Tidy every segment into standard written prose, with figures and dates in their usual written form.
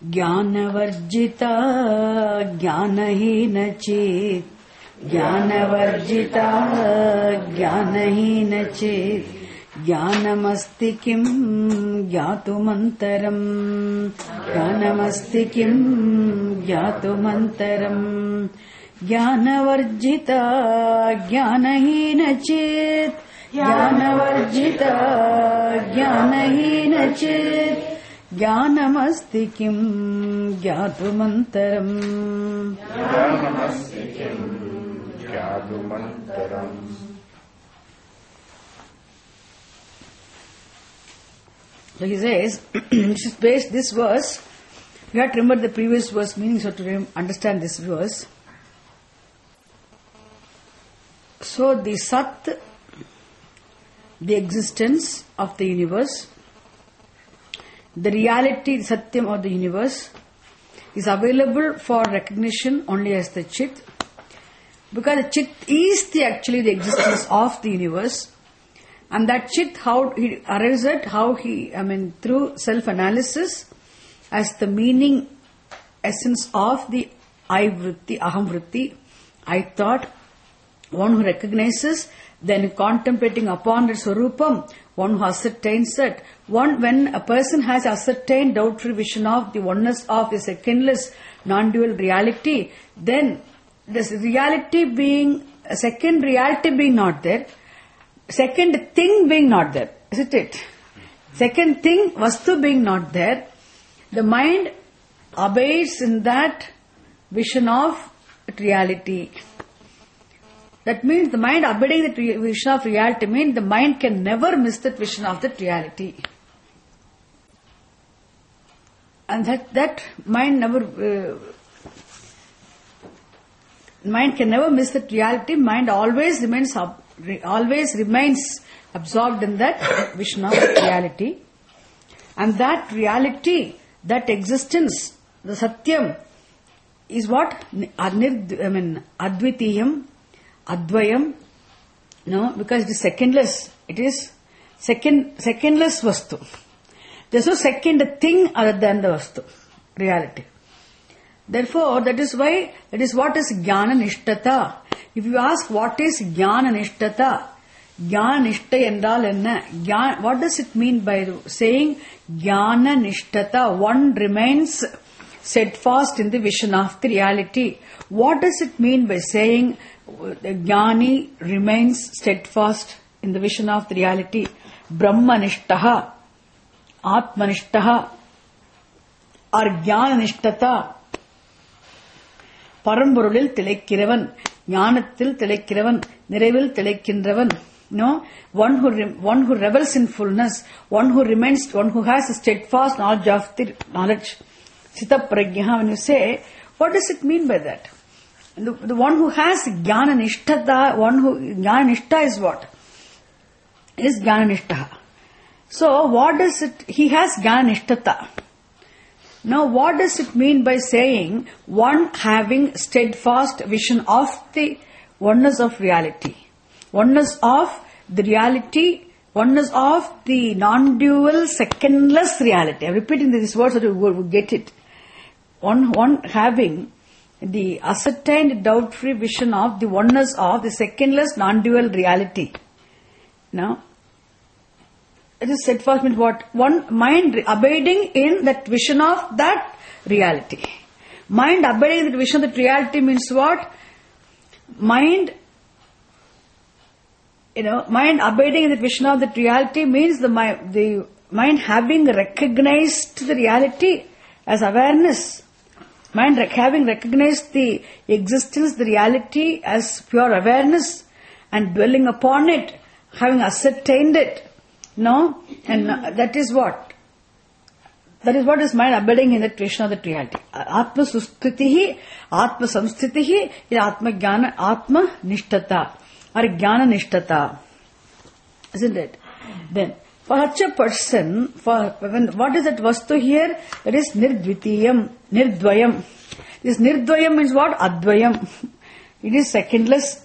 ज्ञानवर्जिता ज्ञानहीन चेत् ज्ञानवर्जिता ज्ञानहीन चेत् ज्ञानमस्ति किं ज्ञातुमन्तरम् ज्ञानमस्ति किं ज्ञातुमन्तरम् ज्ञानवर्जिता ज्ञानहीन चेत् ज्ञानवर्जिता ज्ञानहीन चेत् ज्ञानमस्ति किं ज्ञातुमन्तरम् ज्ञानमस्ति किं ज्ञातुमन्तरम्. So he says, this verse, you have to remember the previous verse meaning, so to understand this verse. So the Sat, the existence of the universe, the reality, the Satyam of the universe, is available for recognition only as the Chit, because the Chit is actually the existence of the universe. And that Chit, how he arrives at, through self-analysis as the meaning, essence of the I vritti, aham vritti, I thought, one who recognizes, then contemplating upon its Swarupam, one who ascertains it. When a person has ascertained doubt-free vision of the oneness of the secondless, non-dual reality, then this reality being, second reality being not there, second thing being not there, isn't it? Second thing, vastu being not there, the mind abides in that vision of reality. That means the mind abiding that vision of reality means the mind can never miss that vision of that reality. And that mind mind can never miss that reality. Mind always remains absorbed in that vision of reality. And that reality, that existence, the Satyam, is what? Advitiyam, Advayam, no, because it is secondless. It is secondless Vastu. There is no second thing other than the Vastu, reality. Therefore, that is what is Jnana Nishtata. If you ask what is Jnana Nishtata, Jnana Nishta endral enna? What does it mean by saying Jnana Nishtata? One remains steadfast in the vision of the reality. What does it mean by saying the Jnani remains steadfast in the vision of the reality? Brahma Nishtaha, Atma Nishtaha, or Jnana Nishtata. Paramburulil திளைக்கிறவன், ஞானத்தில் திளைக்கிறவன், நிறைவில் திளைக்கின்றவன். No, one who revels in fullness, one who has a steadfast knowledge of the knowledge. Sita prajna, when you say, what does it mean by that? The one who has jnana nishtata, jnana nishta is what? Is jnana nishtaha. So, what does it, he has jnana nishtata. Now, what does it mean by saying one having steadfast vision of the oneness of reality? Oneness of the reality, oneness of the non-dual, secondless reality. I'm repeating this word so that you will get it. One having the ascertained doubt-free vision of the oneness of the secondless, non-dual reality. Now, it is steadfast means what? One mind abiding in that vision of that reality. Mind abiding in that vision of that reality means what? Mind abiding in the vision of that reality means the mind having recognized the reality as awareness. Mind having recognized the existence, the reality as pure awareness and dwelling upon it, having ascertained it. No? And that is what? That is what is mind abiding in that vision of that reality. Atma susthitihi, Atma samsthitihi is Atma jnana, Atma nishtata or jnana nishtata. Isn't it? Then, for such a person, what is that vastu here? That is nirdvitiyam, nirdvayam. This nirdvayam means what? Advayam. It is secondless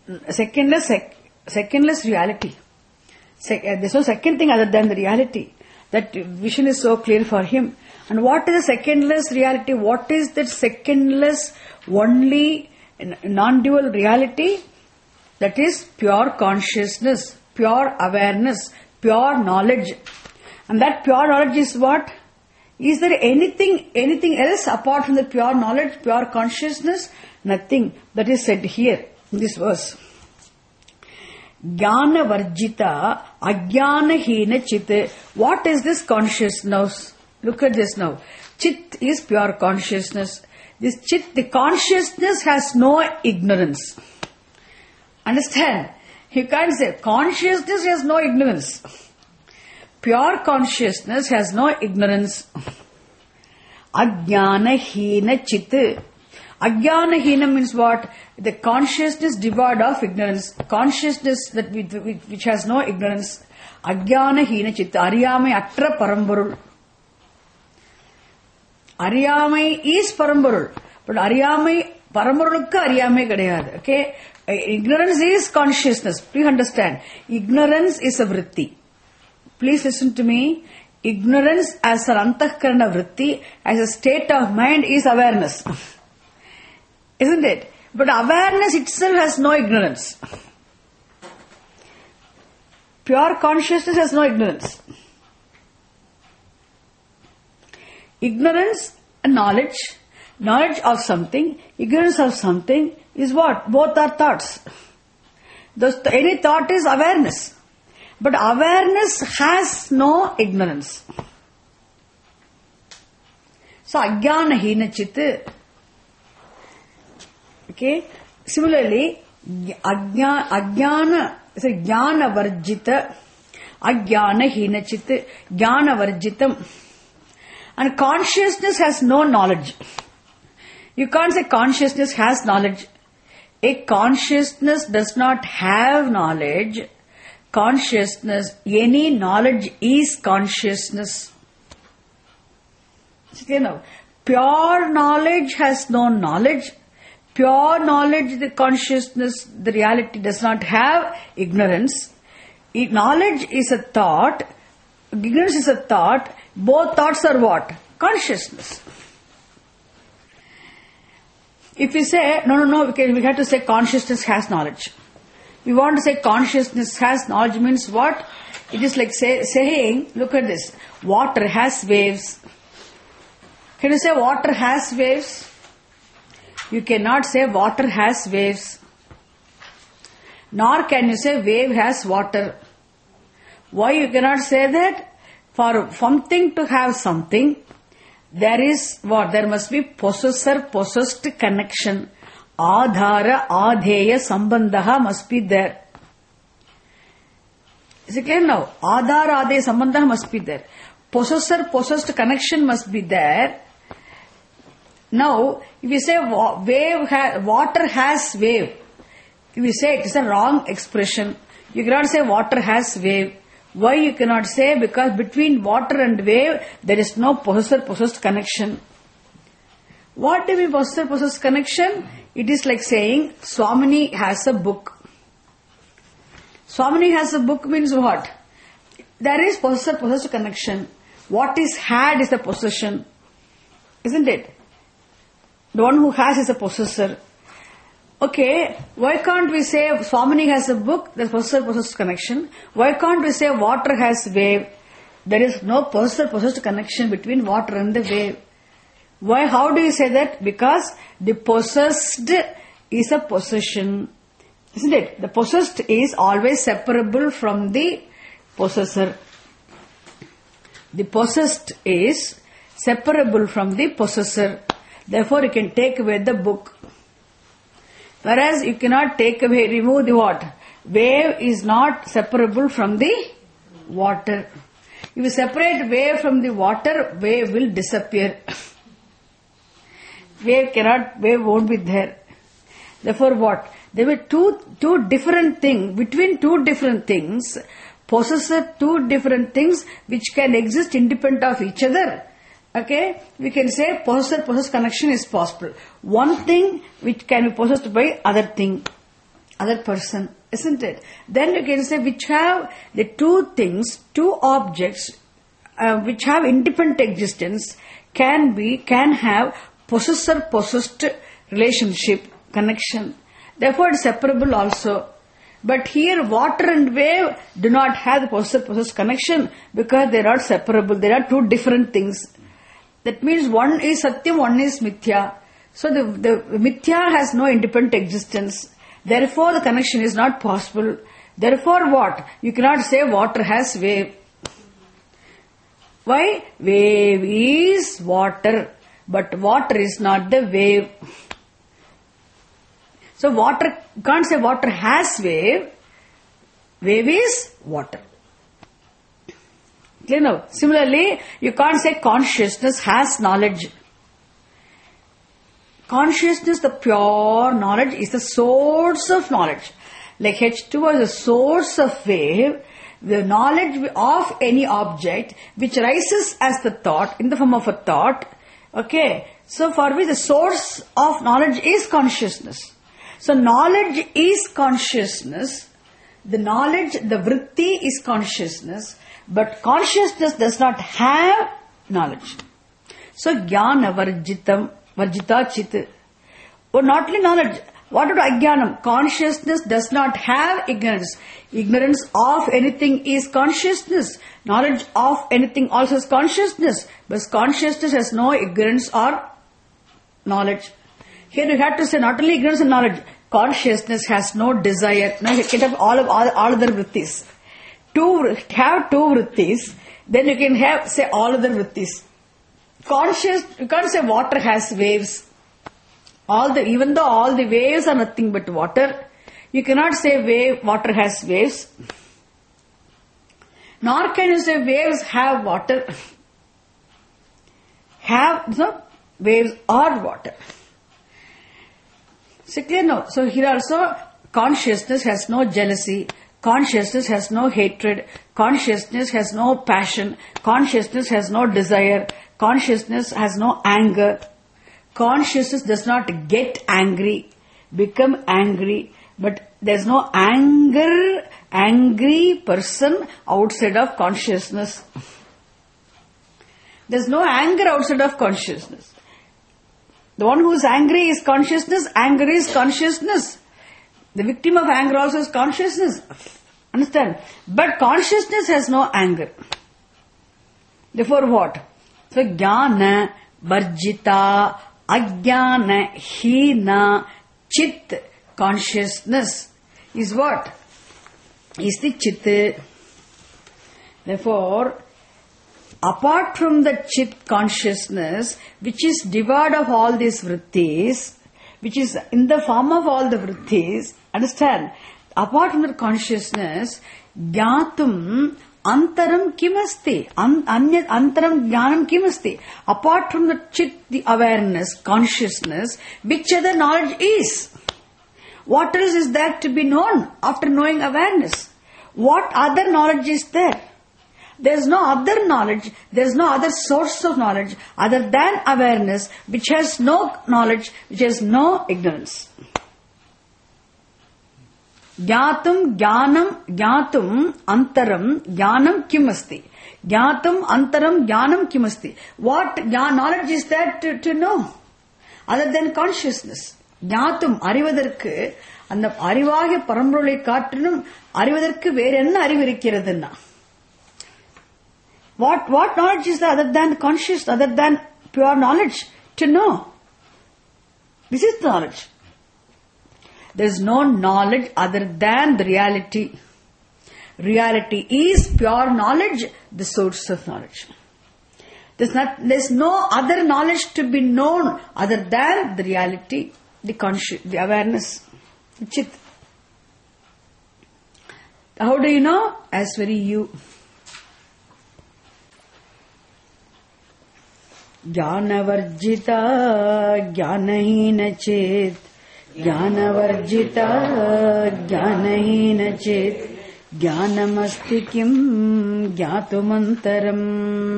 reality. There's no second thing other than the reality. That vision is so clear for him. And what is the secondless reality? What is that secondless, only non-dual reality? That is pure consciousness, pure awareness, pure knowledge. And that pure knowledge is what? Is there anything else apart from the pure knowledge, pure consciousness? Nothing. That is said here in this verse. Jnana varjita ajnana hina chit. What is this consciousness? Look at this now. Chit is pure consciousness. This chit, the consciousness has no ignorance. Understand? You can't say consciousness has no ignorance. Pure consciousness has no ignorance. Ajnana hina chit. Ajnana hina means what? The consciousness devoid of ignorance. Consciousness that which has no ignorance. Ajnana hina chit. Ariyamai atra paramburul. Ariyamai is paramburul. But ariyamai, paramburulukku ariyamai kadayadu. Okay? Ignorance is consciousness. Please understand. Ignorance is a vritti. Please listen to me. Ignorance as an antahkarana vritti, as a state of mind, is awareness. Isn't it? But awareness itself has no ignorance. Pure consciousness has no ignorance. Ignorance and knowledge of something, ignorance of something is what? Both are thoughts. Any thought is awareness. But awareness has no ignorance. So, ajnana hina chit. Okay. Similarly, jnana varjita, ajnana hina chit, jnana varjitam. And consciousness has no knowledge. You can't say consciousness has knowledge. A consciousness does not have knowledge. Consciousness, any knowledge is consciousness. You know, pure knowledge has no knowledge. Pure knowledge, the consciousness, the reality does not have ignorance. Knowledge is a thought. Ignorance is a thought. Both thoughts are what? Consciousness. If we say, no, we have to say consciousness has knowledge. We want to say consciousness has knowledge means what? It is like saying, look at this, water has waves. Can you say water has waves? You cannot say water has waves. Nor can you say wave has water. Why you cannot say that? For something to have something, there is what? There must be possessor-possessed connection. Adhara, adheya, sambandha must be there. Is it clear now? Adhara, adheya, sambandha must be there. Possessor-possessed connection must be there. Now, if you say water has wave, if you say it is a wrong expression. You cannot say water has wave. Why you cannot say? Because between water and wave, there is no possessor-possessed connection. What do you mean possessor-possessed connection? It is like saying, Swamini has a book. Swamini has a book means what? There is possessor-possessed connection. What is had is a possession. Isn't it? The one who has is a possessor. Okay, why can't we say Swamini has a book, there's possessor-possessed connection. Why can't we say water has wave? There is no possessor-possessed connection between water and the wave. Why? How do you say that? Because the possessed is a possession. Isn't it? The possessed is always separable from the possessor. The possessed is separable from the possessor. Therefore, you can take away the book. Whereas you cannot remove the what? Wave is not separable from the water. If you separate wave from the water, wave will disappear. Wave won't be there. Therefore what? There were two different things, between two different things, possessor two different things which can exist independent of each other. Okay, we can say possessor-possessed connection is possible. One thing which can be possessed by other thing, other person, isn't it? Then you can say which have the two things, two objects which have independent existence can have possessor-possessed relationship, connection. Therefore, it is separable also. But here, water and wave do not have the possessor-possessed connection because they are not separable. They are two different things. That means one is Satyam, one is Mithya. So the Mithya has no independent existence. Therefore, the connection is not possible. Therefore, what? You cannot say water has wave. Why? Wave is water, but water is not the wave. So water, you can't say water has wave. Wave is water. Clear now? Similarly, you can't say consciousness has knowledge. Consciousness, the pure knowledge, is the source of knowledge. Like H2 is the source of wave. The knowledge of any object which rises as the thought, in the form of a thought. Okay. So for which the source of knowledge is consciousness. So knowledge is consciousness. The knowledge, the vritti is consciousness. But consciousness does not have knowledge. So jnana varjita chit. Or not only knowledge. What about ajnanam? Consciousness does not have ignorance. Ignorance of anything is consciousness. Knowledge of anything also is consciousness. But consciousness has no ignorance or knowledge. Here you have to say not only ignorance and knowledge. Consciousness has no desire. Now you can have all other vrittis. Have two vrittis, then you can have, say, all other vrittis. You can't say water has waves. Even though all the waves are nothing but water, you cannot say water has waves. Nor can you say waves have water. Waves or water. So clear now. So here also, consciousness has no jealousy. Consciousness has no hatred. Consciousness has no passion. Consciousness has no desire. Consciousness has no anger. Consciousness does not get angry, become angry, but there's no angry person outside of consciousness. There's no anger outside of consciousness. The one who is angry is consciousness, anger is consciousness. The victim of anger also is consciousness. Understand? But consciousness has no anger. Therefore what? So jnana varjita ajnana hina chit, consciousness is what? Is the chit. Therefore, apart from the chit consciousness, which is devoid of all these vrittis, which is in the form of all the vrittis, understand? Apart from the consciousness, jnatum antaram kimasti, antaram jnanam kimasti. Apart from the chit, the awareness, consciousness, which other knowledge is? What else is there to be known after knowing awareness? What other knowledge is there? There is no other knowledge, there is no other source of knowledge other than awareness, which has no knowledge, which has no ignorance. Jnatum antaram jnanam kimasti. Jnatum antaram jnanam kimasti. What knowledge is there to know other than consciousness? Jnatum அறிவதற்கு அந்த அறிவாகிய பரம்பொருளை காட்டிலும் அறிவதற்கு வேற என்ன அறிவு இருக்கிறதுன்னா? What knowledge is there other than conscious, other than pure knowledge to know? This is knowledge. There is no knowledge other than the reality. Reality is pure knowledge, the source of knowledge. There is no other knowledge to be known other than the reality, the awareness, the chit. How do you know? As very you. ज्ञानवर्जिता ज्ञानहीन चेत, ज्ञानवर्जिता ज्ञानहीन चेत, ज्ञानमस्ति किम ज्ञातुमन्तरम्,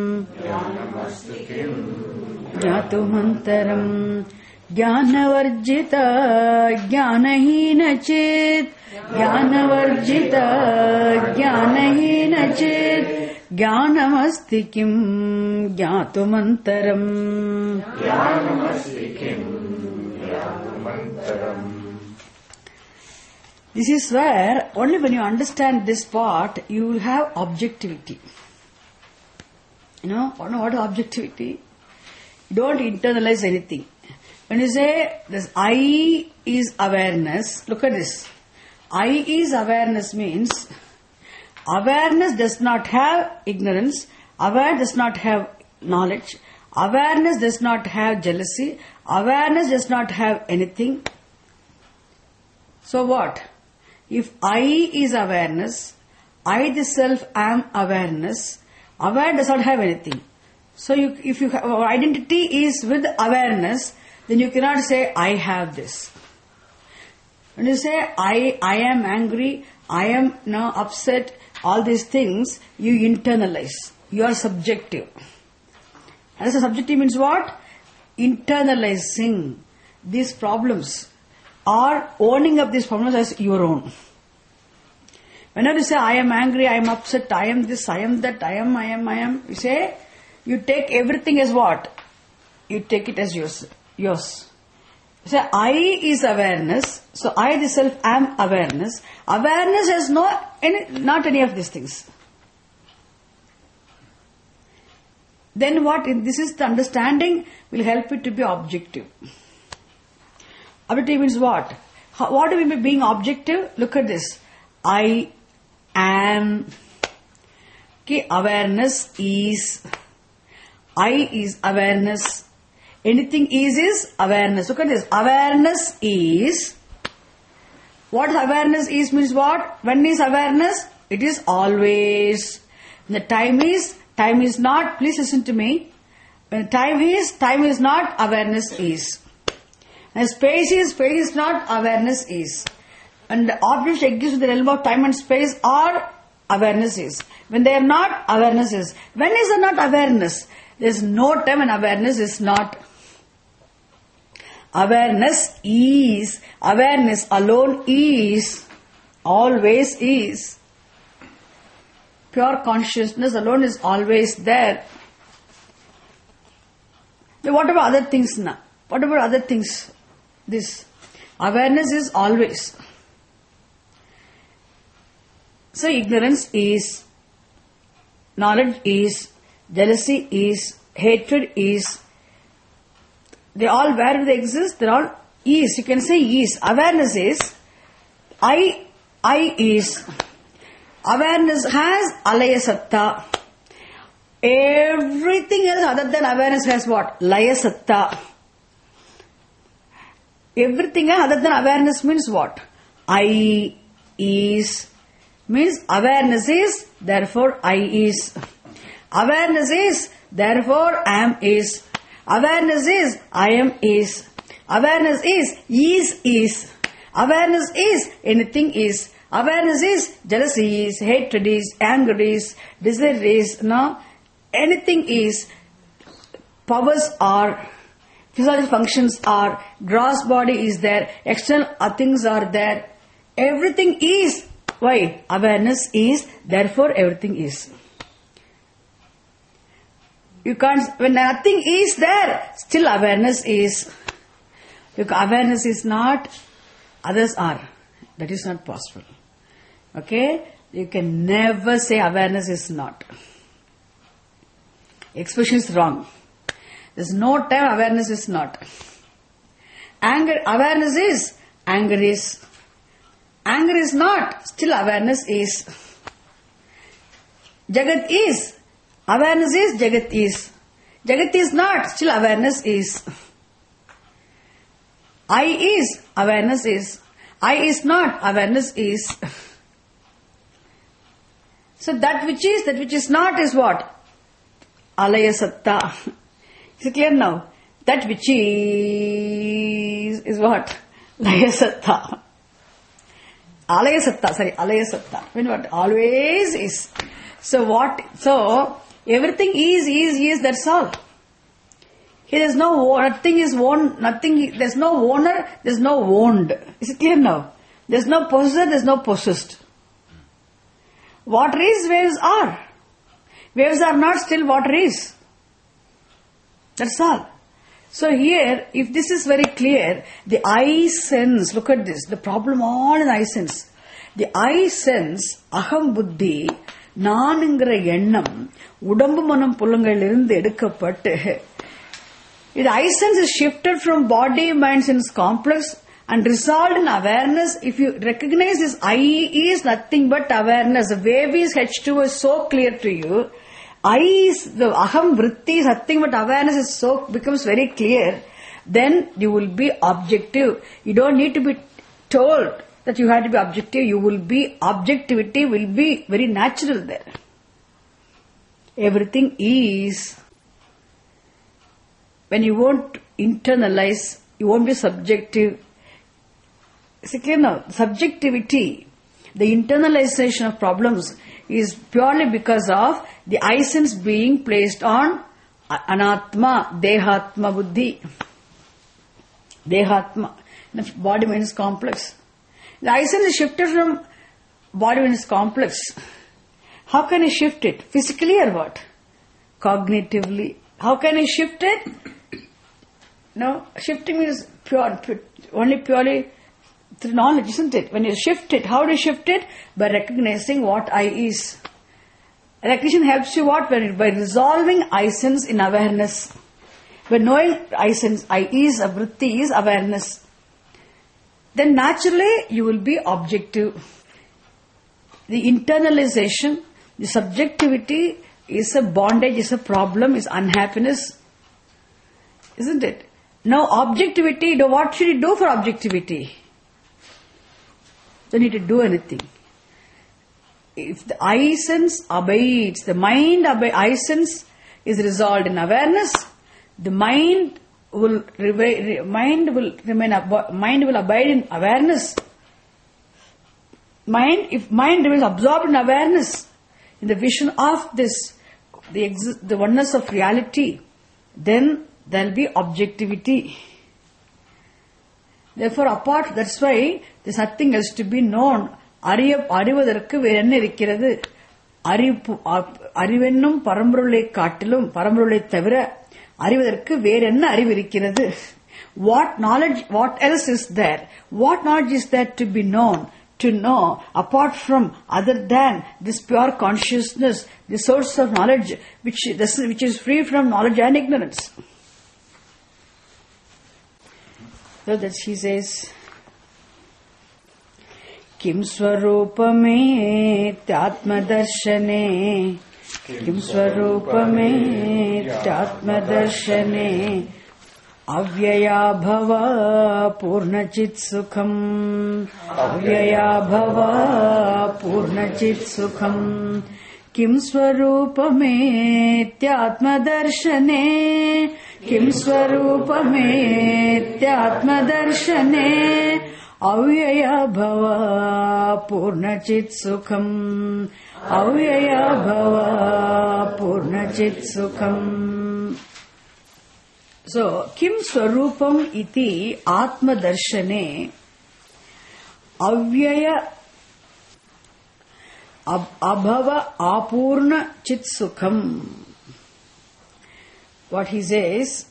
ज्ञातुमन्तरम्. ज्ञानवर्जिता ज्ञानहीन चेत, ज्ञानवर्जिता ज्ञानहीन चेत, Jnanamasti kim jnatumantaram. This is where only when you understand this part you will have objectivity. You know what is objectivity? You don't internalize anything. When you say this I is awareness, look at this. I is awareness means awareness does not have ignorance, awareness does not have knowledge, awareness does not have jealousy, awareness does not have anything. So what? If I is awareness, I the self am awareness, aware does not have anything. So if you have, identity is with awareness, then you cannot say I have this. When you say I am angry, I am now upset, all these things you internalize. You are subjective. And so subjective means what? Internalizing these problems or owning up these problems as your own. Whenever you say I am angry, I am upset, I am this, I am that, I am, you say, you take everything as what? You take it as yours. You say I is awareness, so I the self am awareness. Awareness has not any of these things. Then what? This is the understanding will help it to be objective. Objective means what? What do we mean by being objective? Look at this. I am. Okay, awareness is. I is awareness. Anything is awareness. Look at this. Awareness is. What awareness is means what? When is awareness? It is always. When the time is not. Please listen to me. When time is not, awareness is. When space is not, awareness is. And the objects exist in the realm of time and space are awareness is. When they are not, awareness is. When is there not awareness? There is no time when awareness is not. Awareness is. Awareness alone is. Always is. Pure consciousness alone is always there. Then what about other things now? What about other things? This. Awareness is always. So ignorance is. Knowledge is. Jealousy is. Hatred is. They all, where they exist, they all is. You can say is. Awareness is. I is. Awareness has alaya satta. Everything else other than awareness has what? Laya satta. Everything else other than awareness means what? I is. Means awareness is, therefore I is. Awareness is, therefore am is. Awareness is, I am is. Awareness is. Awareness is, anything is. Awareness is, jealousy is, hatred is, anger is, desire is, no? Anything is. Powers are, physiological functions are, gross body is there, external things are there. Everything is. Why? Awareness is, therefore everything is. You can't, when nothing is there, still awareness is. Because awareness is not, others are. That is not possible. Okay? You can never say awareness is not. Expression is wrong. There is no time awareness is not. Anger, awareness is, anger is. Anger is not, still awareness is. Jagat is, awareness is, Jagat is. Jagat is not, still awareness is. I is, awareness is. I is not, awareness is. So that which is not is what? Alaya satta. Is it clear now? That which is what? Laya satta. Alaya satta. When what? Always is. So what? So everything is, that's all. Here there's no, nothing is owned, there's no owner, there's no owned. Is it clear now? There's no possessor, there's no possessed. Water is, waves are. Waves are not, still water is. That's all. So here, if this is very clear, the I sense, look at this, the problem all in I sense. The I sense, aham buddhi, நானுங்கிற எண்ணம் உடம்பு மனம் புலங்களிலிருந்து எடுக்கப்பட்டு the I sense is shifted from body, mind, sense complex and resolved in awareness. If you recognize this I is nothing but awareness, the wave is H2 is so clear to you. I is the aham vritti is nothing but awareness is so becomes very clear. Then you will be objective. You don't need to be told that you have to be objective. You will be objectivity will be very natural there. Everything is. When you won't internalize, you won't be subjective. See clear now? Subjectivity, the internalization of problems is purely because of the I sense being placed on anatma, dehatma buddhi. Dehatma. The body mind is complex. The I sense is shifted from body mind is complex. How can I shift it? Physically or what? Cognitively. How can I shift it? No, shifting is only purely through knowledge, isn't it? When you shift it, how do you shift it? By recognizing what I is. Recognition helps you what? By resolving I sense in awareness. By knowing I sense, I is, a vritti is awareness. Then naturally you will be objective. The internalization, the subjectivity is a bondage, is a problem, is unhappiness. Isn't it? Now objectivity, what should you do for objectivity? Don't need to do anything. If the I sense abides, the mind I sense is resolved in awareness, the mind will abide in awareness. If mind remains absorbed in awareness, in the vision of this, the oneness of reality, then there will be objectivity. Therefore, that's why there's nothing else to be known. அறிவதற்கு வேற என்ன இருக்கிறது? அறிவென்னும் பரம்பொருளை காட்டிலும் பரம்பொருளை தவிர அறிவதற்கு வேற என்ன அறிவு இருக்கிறது? What knowledge, what else is there? What knowledge is there to be known? To know apart from other than this pure consciousness, the source of knowledge which is free from knowledge and ignorance. So that she says, Kim swarupame tatmadarshane, Kim swarupame tatmadarshane, Avyaya bhava purnachit sukham, Avyaya bhava purnachit sukham, Kim swarupame tyatmadarshane, Kim swarupame tyatmadarshane, Avyaya bhava purnachit sukham, Avyaya bhava purnachit sukham. So, Kim swarupam iti atma darshane avyaya abhava apurna chit sukham. What he says,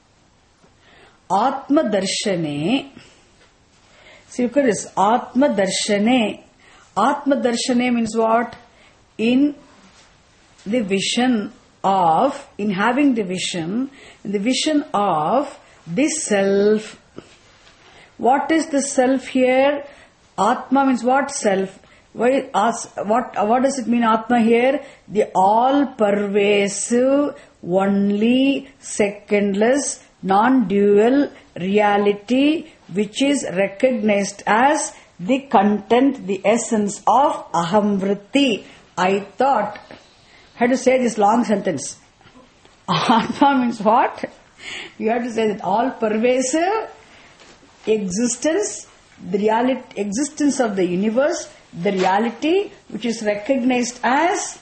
atma darshane. See, look at this, atma darshane. Atma darshane means what? In the vision of, in having the vision of this self. What is the self here? Atma means what? Self. What does it mean, Atma here? The all-pervasive, only, secondless, non-dual reality which is recognized as the content, the essence of aham vritti. I thought. I have to say this long sentence. Atma means what? You have to say that all pervasive existence, the reality, existence of the universe, the reality which is recognized as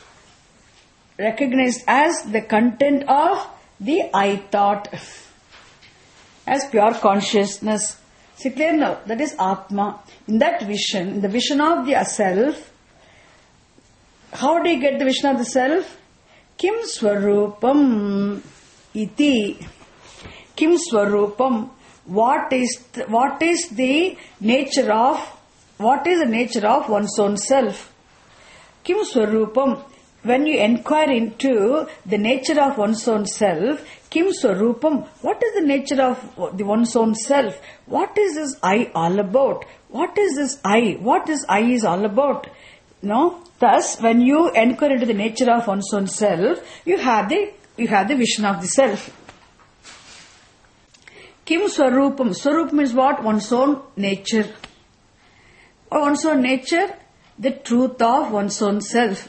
the content of the I thought, as pure consciousness. See clear now? That is Atma. In that vision, in the vision of the self, how do you get the vision of the self? Kim Swarupam iti. Kim Swarupam. What is the nature of one's own self? Kim Swarupam. When you inquire into the nature of one's own self, Kim Swarupam, what is the nature of one's own self? What is this I all about? What is this I? What this I is all about? No? Thus, when you inquire into the nature of one's own self, you have the vision of the self. Kim Swarupam. Swarupam means what? One's own nature. Or one's own nature, the truth of one's own self.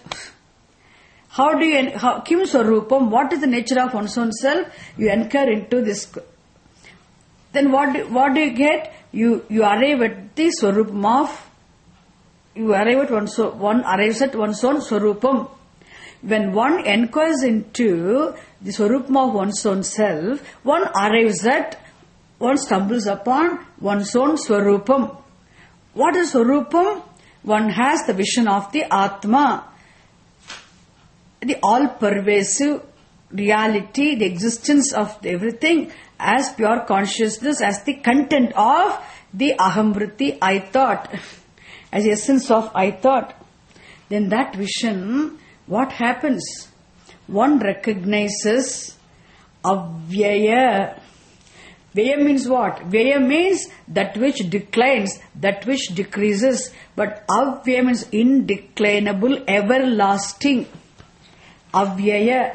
Kim Swarupam, what is the nature of one's own self? You inquire into this. Then what do you get? You arrive at the Swarupam of, one arrives at one's own Swarupam. When one inquires into the Swarupam of one's own self, one stumbles upon one's own Swarupam. What is Swarupam? One has the vision of the Atma, the all-pervasive reality, the existence of everything as pure consciousness, as the content of the Ahamvriti, I thought, as the essence of I thought. Then that vision, what happens? One recognizes Avyaya. Vyaya means what? Vyaya means that which declines, that which decreases. But Avyaya means indeclinable, everlasting. Avyaya.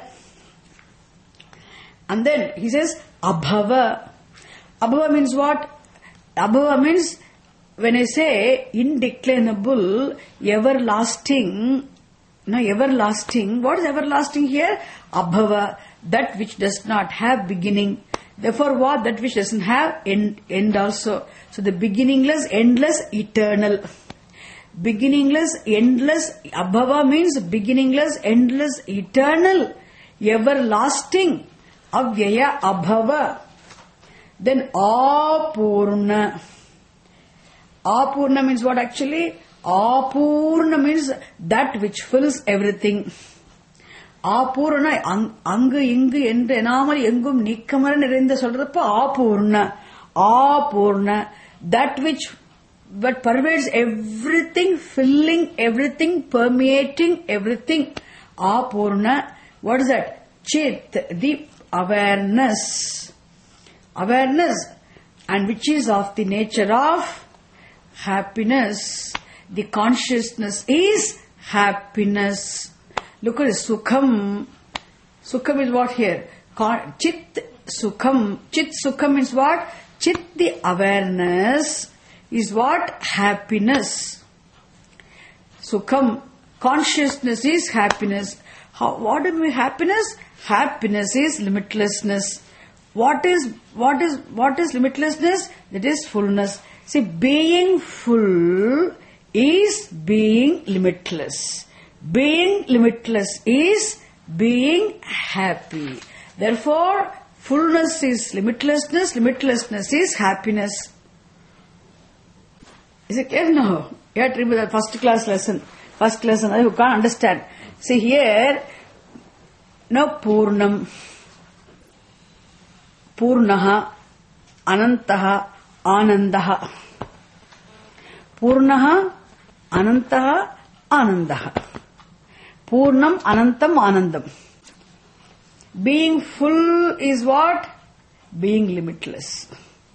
And then he says Abhava. Abhava means what? Abhava means, when I say indeclinable, everlasting, everlasting. What is everlasting here? Abhava, that which does not have beginning. Therefore what? That which doesn't have end also. So the beginningless, endless, eternal. Beginningless, endless, Abhava means beginningless, endless, eternal, everlasting, Avyaya, Abhava. Then Apurna. Apurna means what actually? Apurna means that which fills everything. Apurna, angu ingu endru enamal engum nikkamara nirindha solradappa Apurna. Apurna, that which but pervades everything, filling everything, permeating everything. Apurna. What is that? Chit, the awareness. Awareness, and which is of the nature of happiness. The consciousness is happiness. Look at this, Sukham. Sukham is what here? Chit Sukham. Chit Sukham means what? Chit, the awareness, is what? Happiness. Sukham, consciousness is happiness. What do you mean happiness? Happiness is limitlessness. What is limitlessness? That is fullness. See, being full is being limitless. Being limitless is being happy. Therefore, fullness is limitlessness, limitlessness is happiness. Is it clear now? You have to remember the first class lesson. First lesson, you can't understand. See here, now Purnam, Purnaha, Anantaha, Anandaha. Purnaha, Anantaha, Anandaha. Purnam, Anantam, Anandam. Being full is what? Being limitless.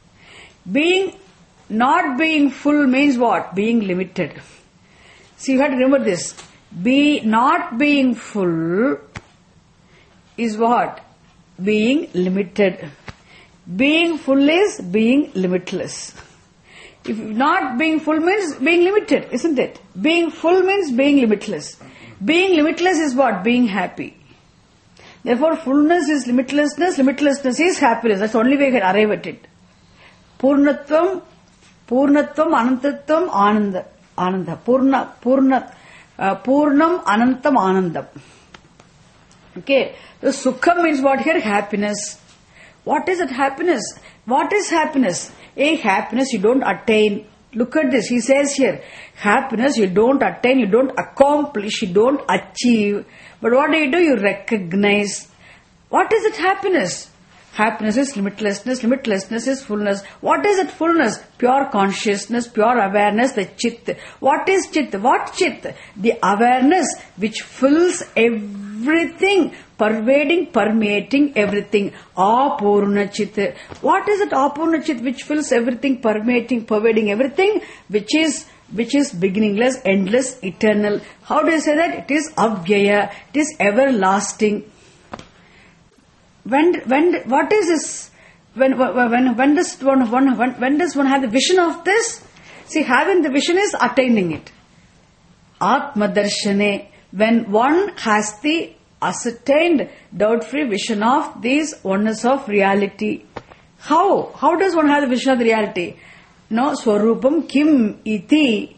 Not being full means what? Being limited. See, you have to remember this. Not being full is what? Being limited. Being full is being limitless. If not being full means being limited, isn't it? Being full means being limitless. Being limitless is what? Being happy. Therefore, fullness is limitlessness, limitlessness is happiness. That's the only way you can arrive at it. Purnatvam, Anantatvam, Ananda. Purnam, Anantam, Anandam. Okay. So, Sukham means what here? Happiness. What is that happiness? What is happiness? A happiness you don't attain. Look at this. He says here, happiness you don't attain, you don't accomplish, you don't achieve. But what do? You recognize. What is it, happiness? Happiness is limitlessness. Limitlessness is fullness. What is it, fullness? Pure consciousness, pure awareness, the chit. What is chit? What chit? The awareness which fills everything, pervading, permeating everything. Apurna chit. What is it, apurna chit, which fills everything, pervading everything, which is beginningless, endless, eternal. How do you say that? It is avyaya. It is everlasting. What is this? When does one have the vision of this? See, having the vision is attaining it. Atma Darshane. When one has the ascertained, doubt-free vision of this oneness of reality. How? How does one have the vision of the reality? No, Swarupam Kim Iti.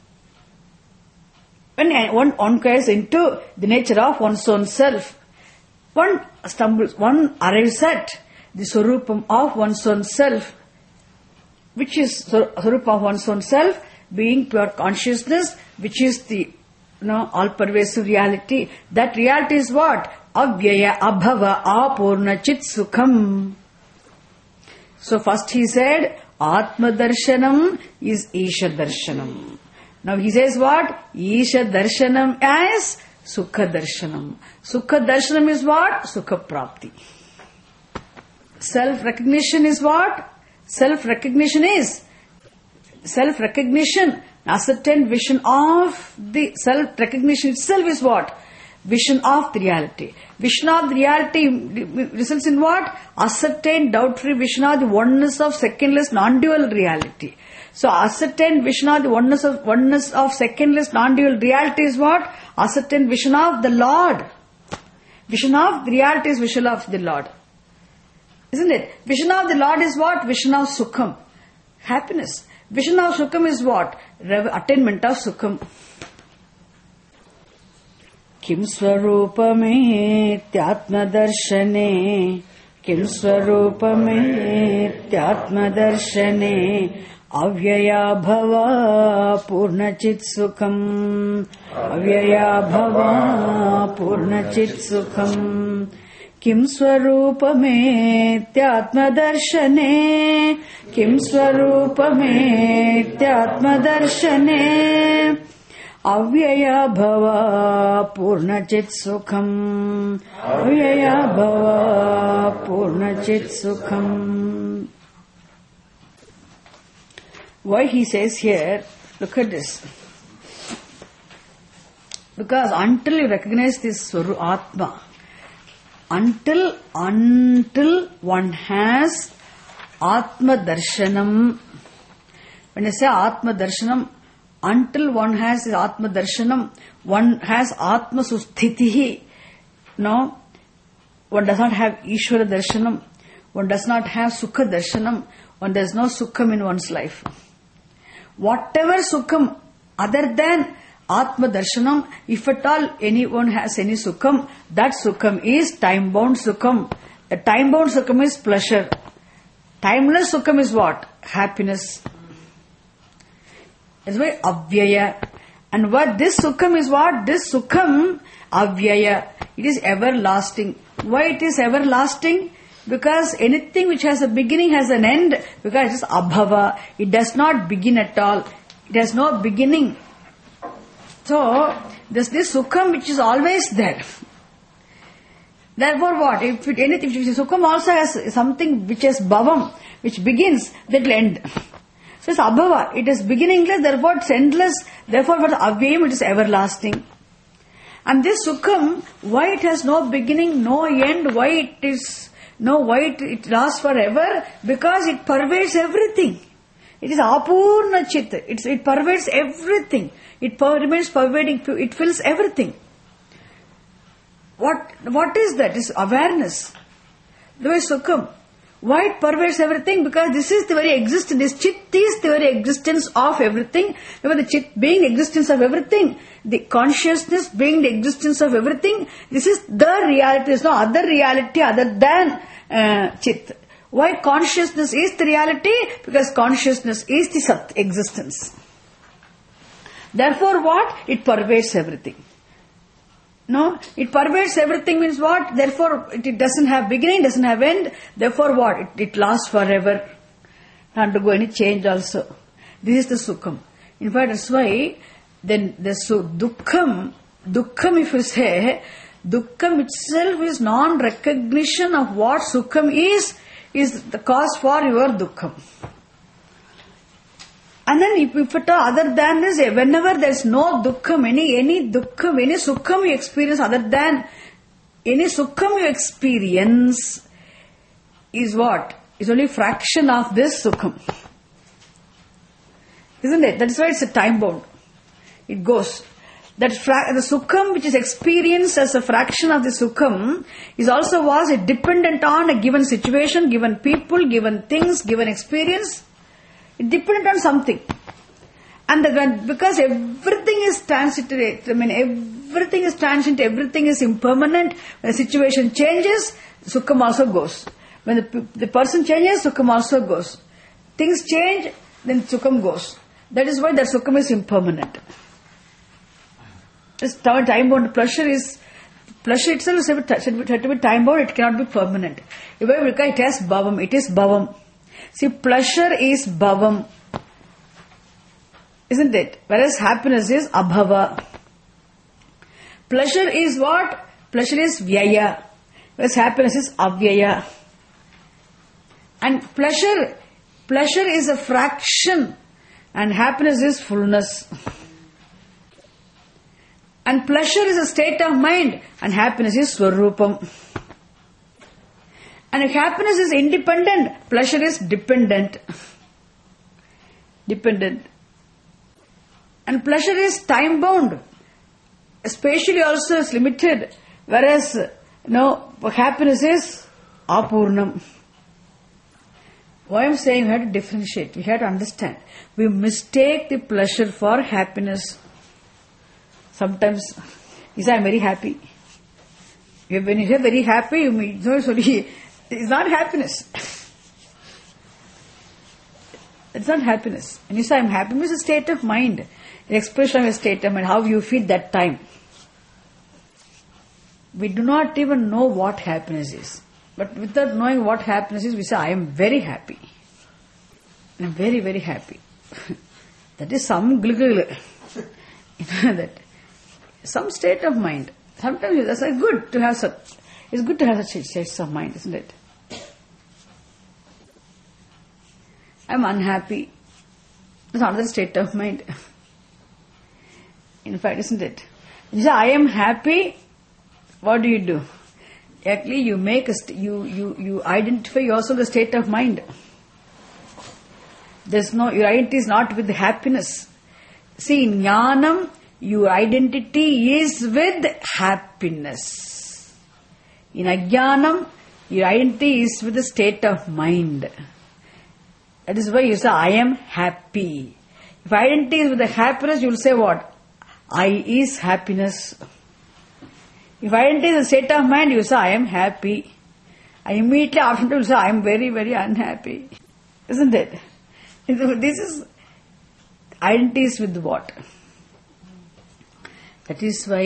When one inquires into the nature of one's own self, one arrives at the Swarupam of one's own self, which is Swarupam of one's own self, being pure consciousness, which is the all-pervasive reality. That reality is what? Avyaya, Abhava, Apurna, Chit, Sukham. So first he said, Atma Darshanam is Isha Darshanam. Now he says what? Isha Darshanam as Sukha Darshanam. Sukha Darshanam is what? Sukha Prapti. Self-recognition is what? Self-recognition, ascertained vision of the self-recognition itself is what? Vision of the reality. Vision of the reality results in what? Ascertained, doubt-free vision of the oneness of secondless, non-dual reality. So, ascertained vision of the oneness of secondless, non-dual reality is what? Ascertained vision of the Lord. Vision of the reality is vision of the Lord. Isn't it? Vision of the Lord is what? Vision of Sukham. Happiness. Vision of Sukham is what? Attainment of Sukham. Kim Swarupame Tyatma Darshane. Kim Swarupame Tyatma Darshane. Avyaya Bhava Purnachit Sukham. Avyaya Bhava Purnachit Sukham. Kim Swarupame Tyatma Darshane. Kim Swarupame Tyatma Darshane. Avyaya Bhava Purnachit Sukham. Avyaya Bhava Purnachit Sukham. Why he says here, look at this. Because until you recognize this Atma, until one has Atma Darshanam, when I say Atma Darshanam, until one has Atma Darshanam, one has Atma Susthitihi. No, one does not have Ishvara Darshanam, one does not have Sukha Darshanam, one does no Sukham in one's life. Whatever Sukham other than Atma Darshanam, if at all anyone has any Sukham, that Sukham is time-bound Sukham. The time-bound Sukham is pleasure. Timeless Sukham is what? Happiness. That's why Avyaya. And what this Sukham is what? This Sukham, Avyaya. It is everlasting. Why it is everlasting? Because anything which has a beginning has an end. Because it is Abhava. It does not begin at all. It has no beginning. So, there's this Sukham which is always there. Therefore what? If Sukham also has something which is Bhavam, which begins, that will end. So it's Abhava. It is beginningless, therefore it's endless. Therefore for Avyayam it is everlasting. And this Sukham, why it has no beginning, no end, why it lasts forever? Because it pervades everything. It is Apurna Chit. It pervades everything. It remains pervading. It fills everything. What is that? It is awareness. The way Sukham. Why it pervades everything? Because this is the very existence. This Chit is the very existence of everything. Because the Chit being the existence of everything, the consciousness being the existence of everything, this is the reality. There is no other reality other than Chit. Why consciousness is the reality? Because consciousness is the Sat existence. Therefore what? It pervades everything. No? It pervades everything means what? Therefore it doesn't have beginning, doesn't have end. Therefore what? It lasts forever. Not undergo any change also. This is the Sukham. In fact, that's why then the Dukkham, if you say, Dukkham itself is non-recognition of what Sukham is the cause for your Dukkham. And then if at all other than this, whenever there is no Dukkham, any Dukkham, any Sukham you experience other than any Sukham you experience is what? Is only fraction of this Sukham. Isn't it? That is why it's a time bound. It goes. That the Sukham which is experienced as a fraction of the Sukham is also was dependent on a given situation, given people, given things, given experience. It dependent on something. And because everything is transitory, everything is transient, everything is impermanent, when the situation changes, Sukham also goes. When the person changes, Sukham also goes. Things change, then Sukham goes. That is why that Sukham is impermanent. This time bound pleasure itself is said to be time bound, it cannot be permanent. If I look at it as bhavam, it is bhavam. See, pleasure is bhavam. Isn't it? Whereas happiness is abhava. Pleasure is what? Pleasure is vyaya. Whereas happiness is avyaya. And pleasure is a fraction and happiness is fullness. And pleasure is a state of mind and happiness is swarupam. And if happiness is independent, pleasure is dependent. Dependent. And pleasure is time bound. Spatially also is limited. Whereas, happiness is apurnam. Why I am saying we have to differentiate, we have to understand. We mistake the pleasure for happiness. Sometimes you say, I am very happy. When you say very happy, you mean, it's not happiness. It's not happiness. When you say I am happy, it's a state of mind. An expression of a state of mind, how you feel that time. We do not even know what happiness is. But without knowing what happiness is, we say, I am very happy. I am very, very happy. That is some gluggle. That some state of mind. Sometimes it's good to have such. It's good to have such states of mind, isn't it? I am unhappy. That's another state of mind. In fact, isn't it? You say, I am happy. What do? Actually, you make you identify yourself the state of mind. Your identity is not with happiness. See, in Jnanam, your identity is with happiness. In Ajnanam, your identity is with the state of mind. That is why you say, I am happy. If identity is with the happiness, you will say what? I is happiness. If identity is a state of mind, you say, I am happy. And immediately after that, you say, I am very, very unhappy. Isn't it? This is identity is with what? That is why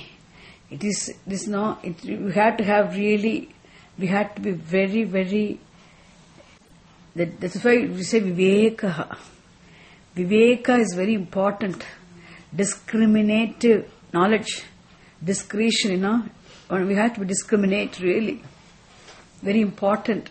we have to have really, we have to be very, very, that's why we say Viveka. Viveka is very important. Discriminative knowledge. Discretion, we have to discriminate really. Very important.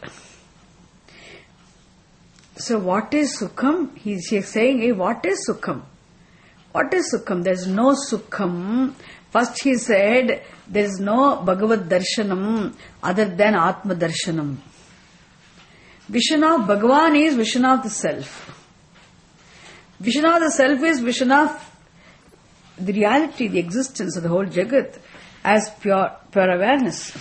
So what is Sukham? He is saying, hey, what is Sukham? What is Sukham? There is no Sukham. First he said, there is no Bhagavad Darshanam other than Atma Darshanam. Vision of Bhagavan is vision of the self. Vision of the self is vision of the reality, the existence of the whole Jagat as pure awareness.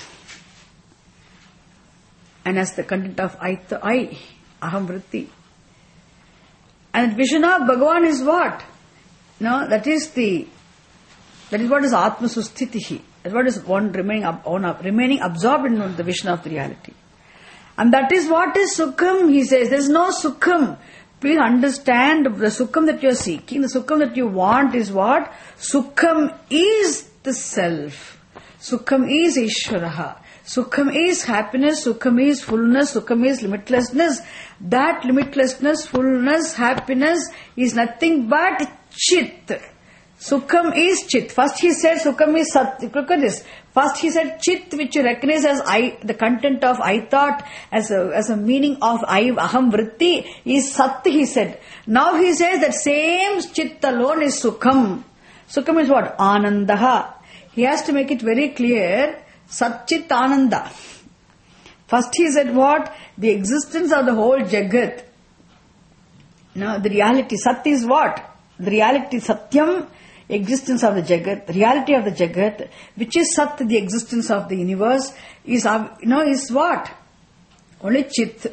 And as the content of I, Aham Vritti. And vision of Bhagavan is what? That is what is Atma Susthitihi. That is what is one remaining absorbed in the vision of the reality. And that is what is Sukham, he says. There is no Sukham. Please understand, the Sukham that you are seeking, the Sukham that you want is what? Sukham is the self. Sukham is Ishvaraha. Sukham is happiness, Sukham is fullness, Sukham is limitlessness. That limitlessness, fullness, happiness is nothing but Chit. Sukham is Chit. First he said Sukham is Sat. Look at this. First he said Chit, which you recognize as I, the content of I thought, as a meaning of I, Aham Vritti, is Sat, he said. Now he says that same Chit alone is Sukham. Sukham is what? Anandaha. He has to make it very clear. Sat Chit Ananda. First he said what? The existence of the whole Jagat. No, the reality. Sat is what? The reality, Satyam, existence of the Jagat, the reality of the Jagat, which is Sat, the existence of the universe, is what? Only Chit.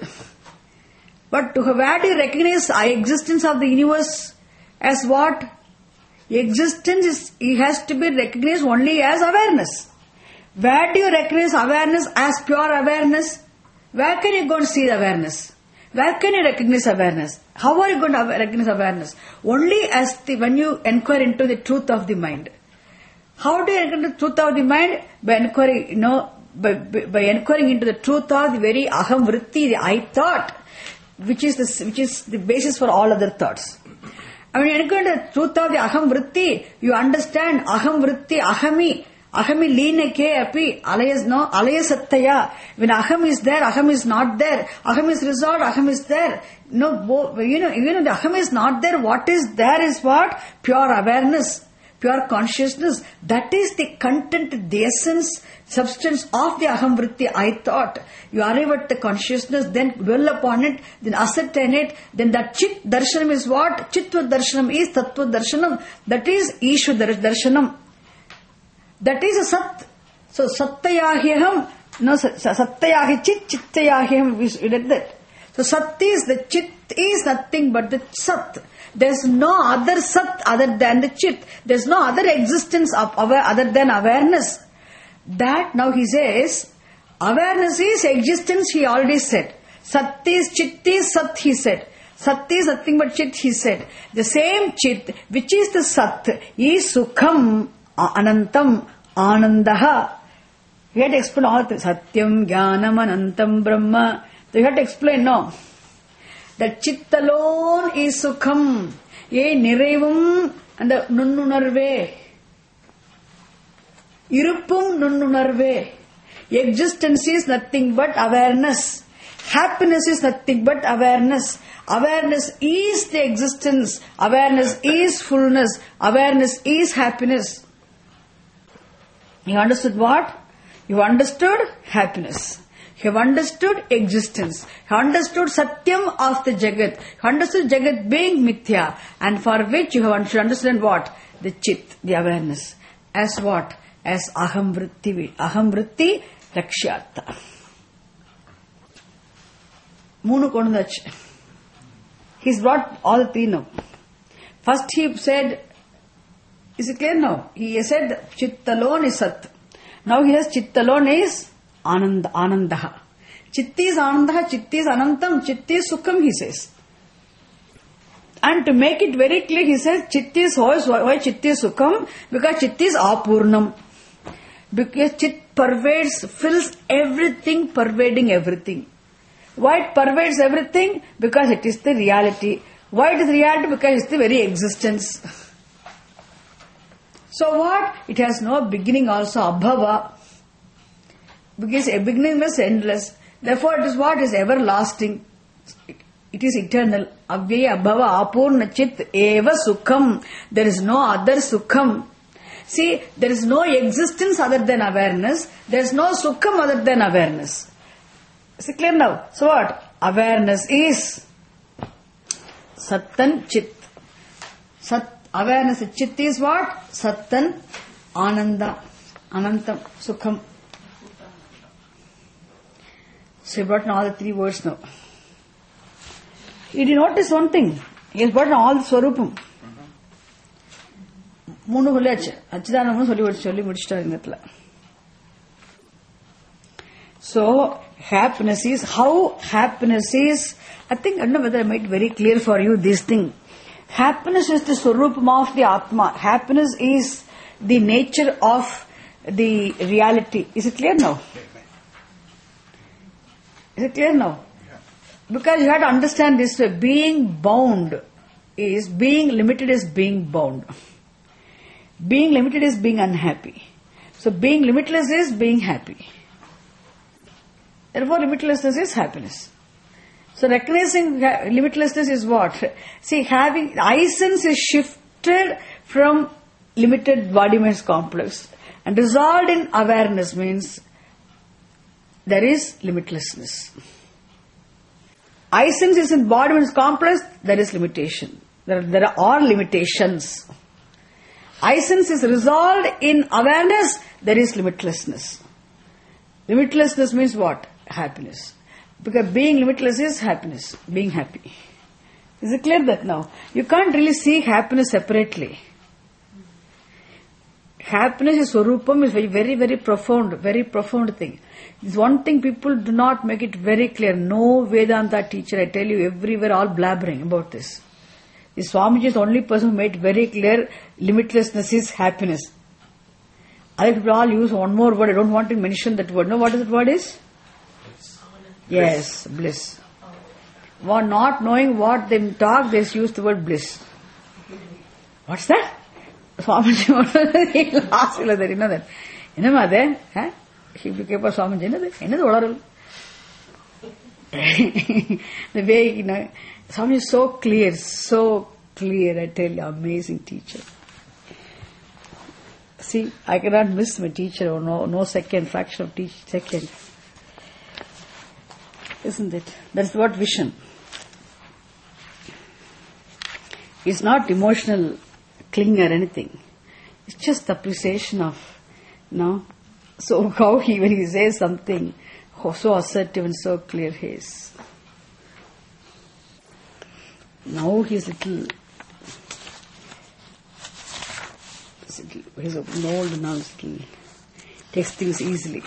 But where do you recognize the existence of the universe as what? Existence is, it has to be recognized only as awareness. Where do you recognize awareness as pure awareness? Where can you go and see the awareness? Where can you recognize awareness? How are you going to recognize awareness? Only as when you inquire into the truth of the mind. How do you recognize the truth of the mind? By inquiring, by inquiring into the truth of the very aham vritti, the I thought, which is the basis for all other thoughts. And when you inquire into the truth of the aham vritti, you understand aham vritti, ahami line ke api alaya sattaya. When aham is there, aham is not there. Aham is resolved, aham is there. Even if the aham is not there, what is there is what? Pure awareness, pure consciousness. That is the content, the essence, substance of the aham vritti, I thought. You arrive at the consciousness, then dwell upon it, then ascertain it, then that chit darshanam is what? Chitva darshanam is tattva darshanam. That is Ishwa darshanam. That is a Sat. So Sattayahiham, Sattayahi Chit, Chittayahiham, we read that. So Sat is, the Chit is nothing but the Sat. There is no other Sat other than the Chit. There is no other existence other than awareness. That now he says, awareness is existence, he already said. Sat is, Chit is Sat, he said. Sat is nothing but Chit, he said. The same Chit, which is the Sat, is Sukham, Anantam, Anandaha. You have to explain all this. Satyam, Jnanam, Anantam, Brahma. So you have to explain, no. That Chit alone is Sukham. Ye Nirevum and the Nunnunarve. Iruppum Nunnunarve. Existence is nothing but awareness. Happiness is nothing but awareness. Awareness is the existence. Awareness is fullness. Awareness is happiness. You understood what? You understood happiness. You have understood existence. You have understood Satyam of the Jagat. You understood Jagat being Mithya. And for which you should understand what? The Chit, the awareness. As what? As Aham Vritti. Aham Vritti Lakshyartha. Moonu kondachu. He's brought all the three now. First he said, is it clear now? He said Chit alone is Sat. Now he says Chit alone is Anandaha. Chit is Anandaha, Chit is Anantam, Chit is Sukham, he says. And to make it very clear, he says Chit is, why Chit is Sukham? Because Chit is Apurnam. Because Chit pervades, fills everything, pervading everything. Why it pervades everything? Because it is the reality. Why it is reality? Because it's the very existence. So what? It has no beginning also, abhava. Because a beginning is endless. Therefore it is what is everlasting. It is eternal. Avyaya abhava apurna chit eva sukham. There is no other sukham. See, there is no existence other than awareness. There is no sukham other than awareness. Is it clear now? So what? Awareness is Sattan Chit. Awareness, Chit is what? Sattan, Ananda, Anantam, Sukham. So he brought in all the three words now. Did you notice one thing? He has brought in all the Swarupam. Moonu sollachu. Achidanamam solli mudichitaru ingathla. So Happiness is, I think, I don't know whether I made very clear for you this thing. Happiness is the Swarupam of the Atma. Happiness is the nature of the reality. Is it clear now? Is it clear now? Because you have to understand this way. Being limited is being bound. Being limited is being unhappy. So being limitless is being happy. Therefore limitlessness is happiness. So recognizing limitlessness is what? See, having I sense is shifted from limited body-mind complex and resolved in awareness means there is limitlessness. I sense is in body-mind complex, there is limitation. There are limitations. I sense is resolved in awareness, there is limitlessness. Limitlessness means what? Happiness. Because being limitless is happiness, being happy. Is it clear that now? You can't really see happiness separately. Happiness is Swarupam, is very, very profound thing. It's one thing people do not make it very clear. No Vedanta teacher, I tell you, everywhere all blabbering about this. The Swamiji is the only person who made very clear limitlessness is happiness. Other people all use one more word. I don't want to mention that word. No, what is that word is? Yes, bliss. For not knowing what they talk, they use the word bliss. What's that? Swamiji asked that, you know that. Enna ade? He became a Swamiji. Enna the way, you know, Swamiji is so clear, I tell you, amazing teacher. See, I cannot miss my teacher, or no second, fraction of second. Isn't it? That's what vision. It's not emotional cling or anything. It's just appreciation of, so how when he says something so assertive and so clear he is. Now he's old now, takes things easily.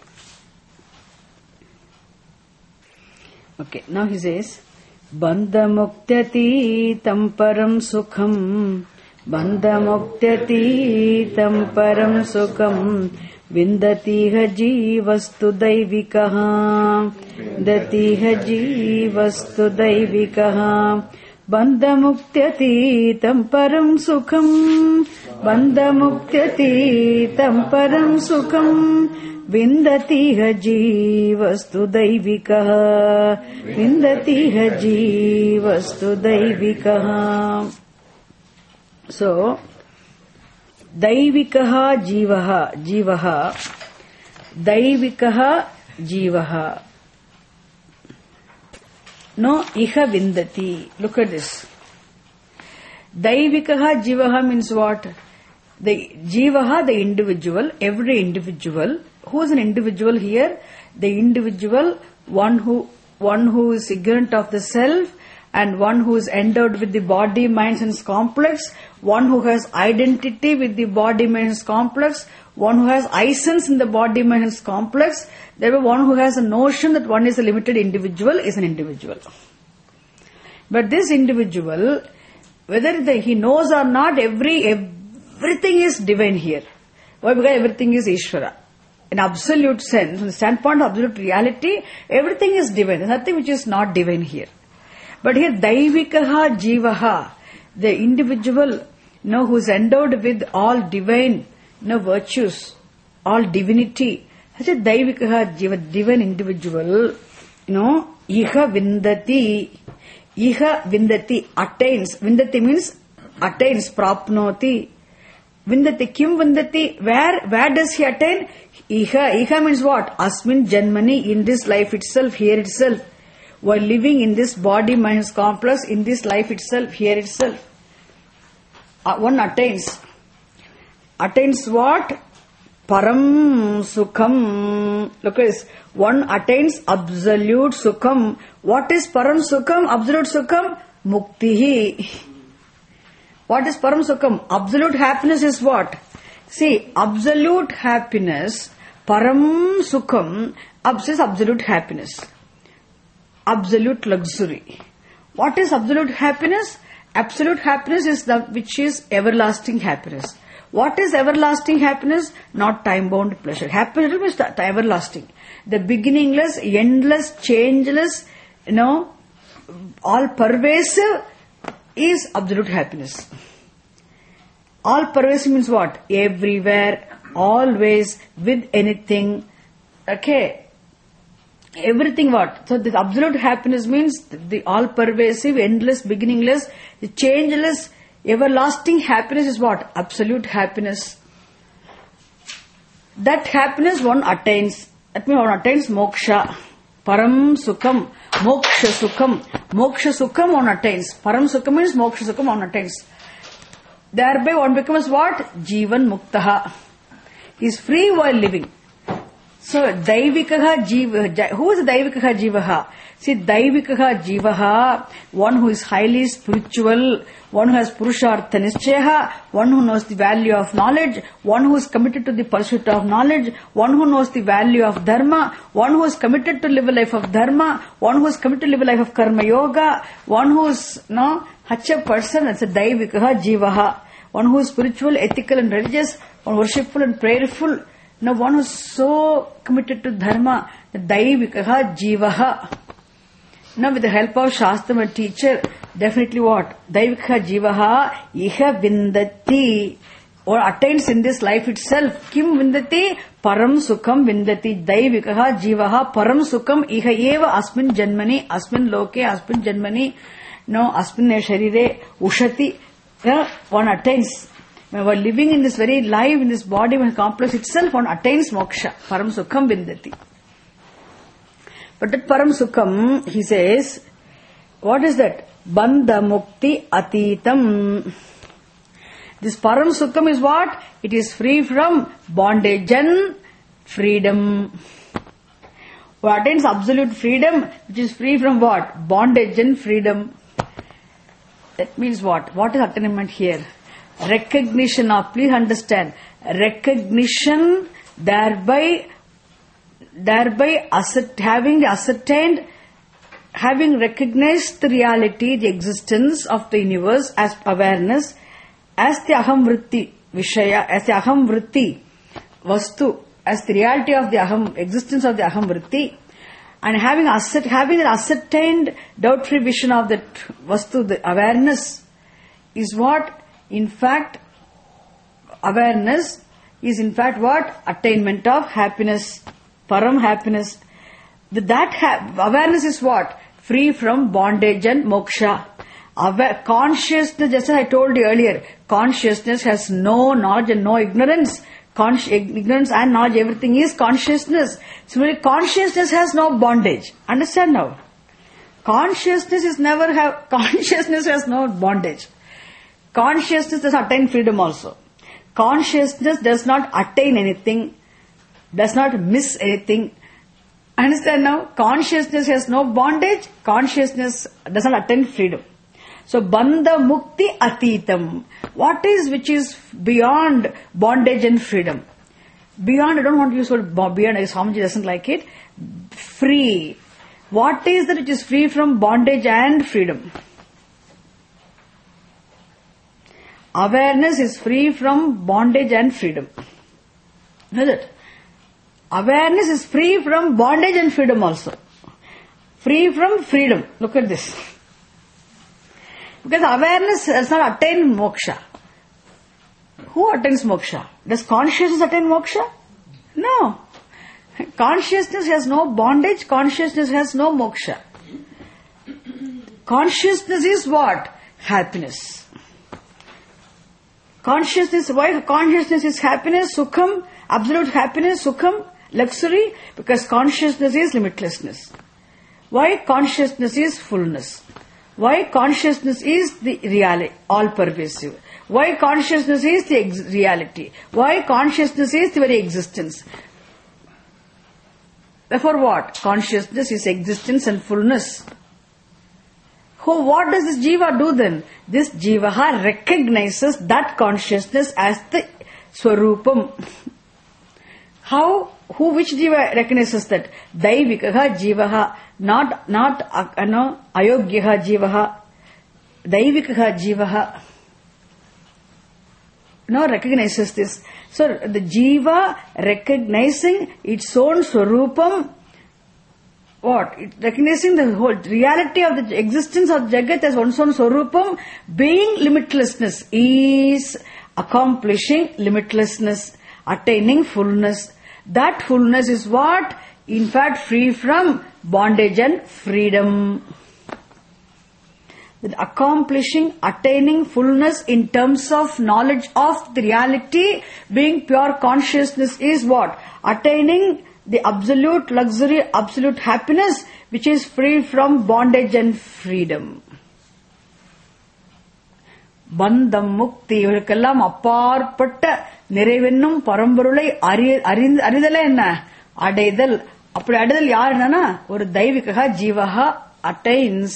Okay, now he says, Bandha muktyati tam param sukham, Bandha muktyati tam param sukham, Vindatiha jivastu daivikaha, Vindatiha jivastu daivikaha, Bandha muktyati tam param sukham, Bandha muktyati tam param sukham, Vindatiha jivastu daivikaha, Vindatiha jivastu daivikaha. So, daivikaha jivaha, daivikaha jivaha. No, iha vindati. Look at this. Daivikaha jivaha means what? The jivaha, the individual, every individual. Who is an individual here? The individual, one who is ignorant of the self, and one who is endowed with the body, mind, and complex, one who has identity with the body, mind, and complex, one who has I sense in the body, mind, and complex. Therefore, one who has a notion that one is a limited individual is an individual. But this individual, whether he knows or not, everything is divine here. Why? Because everything is Ishvara. In absolute sense, from the standpoint of absolute reality, everything is divine. There's nothing which is not divine here. But here, Daivikaha Jivaha, the individual, who is endowed with all divine, virtues, all divinity. Such a Daivikaha Jiva, divine individual, Iha Vindati, attains. Vindati means attains, prapnoti. Vindati, kim vindati, where does he attain? Iha means what? Asmin Janmani, in this life itself, here itself. While living in this body, mind, complex, in this life itself, here itself. One attains. Attains what? Param Sukham. Look at this. One attains absolute Sukham. What is Param Sukham? Absolute Sukham? Muktihi. What is Param Sukham? Absolute happiness is what? See, absolute happiness Param Sukham is absolute happiness. Absolute luxury. What is absolute happiness? Absolute happiness is that which is everlasting happiness. What is everlasting happiness? Not time-bound pleasure. Happiness is the everlasting. The beginningless, endless, changeless, all pervasive is absolute happiness. All pervasive means what? Everywhere, always, with anything. Okay. Everything what? So the absolute happiness means the all pervasive, endless, beginningless, the changeless, everlasting happiness is what? Absolute happiness. That happiness one attains. That means one attains moksha. Param Sukham. Moksha Sukham. Moksha Sukham one attains. Param Sukham means Moksha Sukham one attains. Thereby one becomes what? Jivan Muktaha. He is free while living. So, Daivikaha Jivaha. Who is Daivikaha Jivaha? See, Daivikaha Jivaha, one who is highly spiritual, one who has Purushartha Nischaya, one who knows the value of knowledge, one who is committed to the pursuit of knowledge, one who knows the value of Dharma, one who is committed to live a life of Dharma, one who is committed to live a life of Karma Yoga, one who is, such a person, that's a Daivikaha Jivaha. One who is spiritual, ethical and religious, one worshipful and prayerful. One who is so committed to Dharma, the Daivikaha Jivaha. Now with the help of Shastra and teacher, definitely what? Daivikaha Jivaha Iha Vindati. Or attains in this life itself. Kim Vindati? Param Sukham Vindati. Daivikaha Jivaha Param Sukham Iha Eva Asmin Janmani Asmin Loke Asmin Janmani Asmin Sharire Ushati. One attains. When we are living in this very life, in this body, when complex itself, one attains moksha. Param Sukham Vindati. But that Param Sukham, he says, what is that? Bandha Mukti Atitam. This Param Sukham is what? It is free from bondage and freedom. Who attains absolute freedom, which is free from what? Bondage and freedom. That means what? What is attainment here? Recognition of, please understand, recognition, thereby having ascertained, having recognized the reality, the existence of the universe as awareness, as the aham vritti vishaya, as the aham vritti vastu, as the reality of the aham, existence of the aham vritti, and having an ascertained doubt-free vision of that vastu, the awareness, is what? In fact, awareness is in fact what? Attainment of happiness, param happiness. Awareness is what? Free from bondage and moksha. Consciousness, just as I told you earlier, consciousness has no knowledge and no ignorance. Ignorance and knowledge, everything is consciousness. Similarly, consciousness has no bondage. Understand now? Consciousness has no bondage. Consciousness does not attain freedom also. Consciousness does not attain anything, does not miss anything. Understand now? Consciousness has no bondage, consciousness does not attain freedom. So, Bandha Mukti Atitam. What is which is beyond bondage and freedom? Beyond, I don't want to use the word beyond, Swamiji doesn't like it. Free. What is that which is free from bondage and freedom? Awareness is free from bondage and freedom. Is it? Awareness is free from bondage and freedom also. Free from freedom. Look at this. Because awareness does not attain moksha. Who attains moksha? Does consciousness attain moksha? No. Consciousness has no bondage, consciousness has no moksha. Consciousness is what? Happiness. Consciousness, why consciousness is happiness, sukham, absolute happiness, sukham, luxury? Because consciousness is limitlessness. Why consciousness is fullness? Why consciousness is the reality, all pervasive? Why consciousness is the reality? Why consciousness is the very existence? Therefore what? Consciousness is existence and fullness. What does this jiva do then? This jiva recognizes that consciousness as the swarupam. which jiva recognizes that? Daivikaha jivaha, not ayogyaha jivaha, daivikaha jivaha. Recognizes this. So the jiva recognizing its own swarupam, what? Recognizing the whole reality of the existence of Jagat as one's own swarupam, being limitlessness, is accomplishing limitlessness, attaining fullness. That fullness is what? In fact, free from bondage and freedom. That accomplishing, attaining fullness in terms of knowledge of the reality, being pure consciousness is what? Attaining the absolute luxury, absolute happiness, which is free from bondage and freedom. Bandham mukti இவருக்கெல்லாம் அப்பாற்பட்ட நிறைவென்னும் பரம்பொருளை அறிதலே என்ன? அடைதல். அப்படி அடைதல் யார் என்னன்னா ஒரு தெய்வீக ஜீவஹா attains.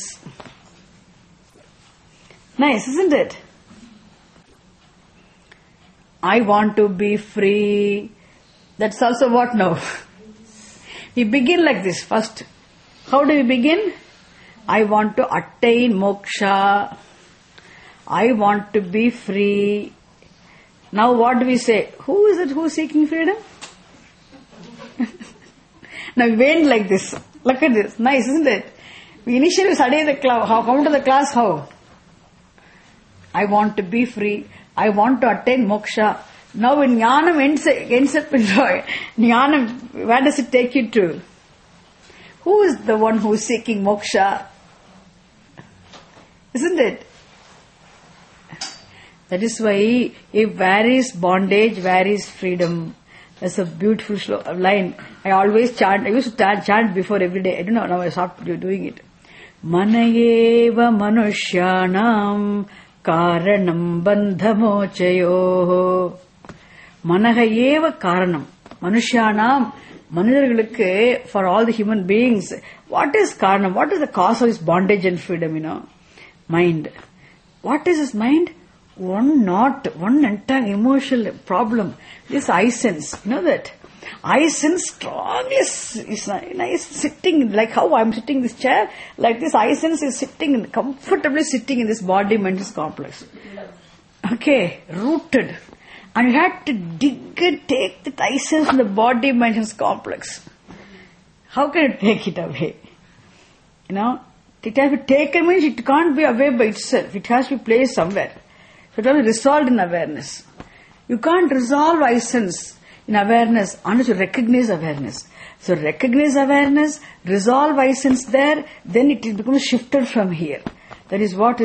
Nice, isn't it? I want to be free. That's also what now? We begin like this first. How do we begin? I want to attain moksha. I want to be free. Now what do we say? Who is it who is seeking freedom? Now we went like this. Look at this. Nice, isn't it? We initially study the class. How come to the class? How? I want to be free. I want to attain moksha. Now when jnanam ends up in jnanam, where does it take you to? Who is the one who is seeking moksha? Isn't it? That is why, if where is bondage, where is freedom? That's a beautiful line. I always chant. I used to chant before every day. I don't know, now I stopped doing it. Manayeva manushyanam karanam bandhamochayoho. Manahayeva karanam. Manushyanam. Manidargalukku, for all the human beings, what is karanam? What is the cause of this bondage and freedom, Mind. What is this mind? One entire emotional problem. This I sense. You know that? I sense strongly is nice sitting, like how I'm sitting in this chair, like this I sense is comfortably sitting in this body mind complex. Okay, rooted. And you had to dig and take the I sense from the body mind complex. How can you take it away? It has to be taken means it can't be away by itself. It has to be placed somewhere. So it has to be resolved in awareness. You can't resolve I sense in awareness unless you recognize awareness. So recognize awareness, resolve I sense there, then it becomes shifted from here. That is what?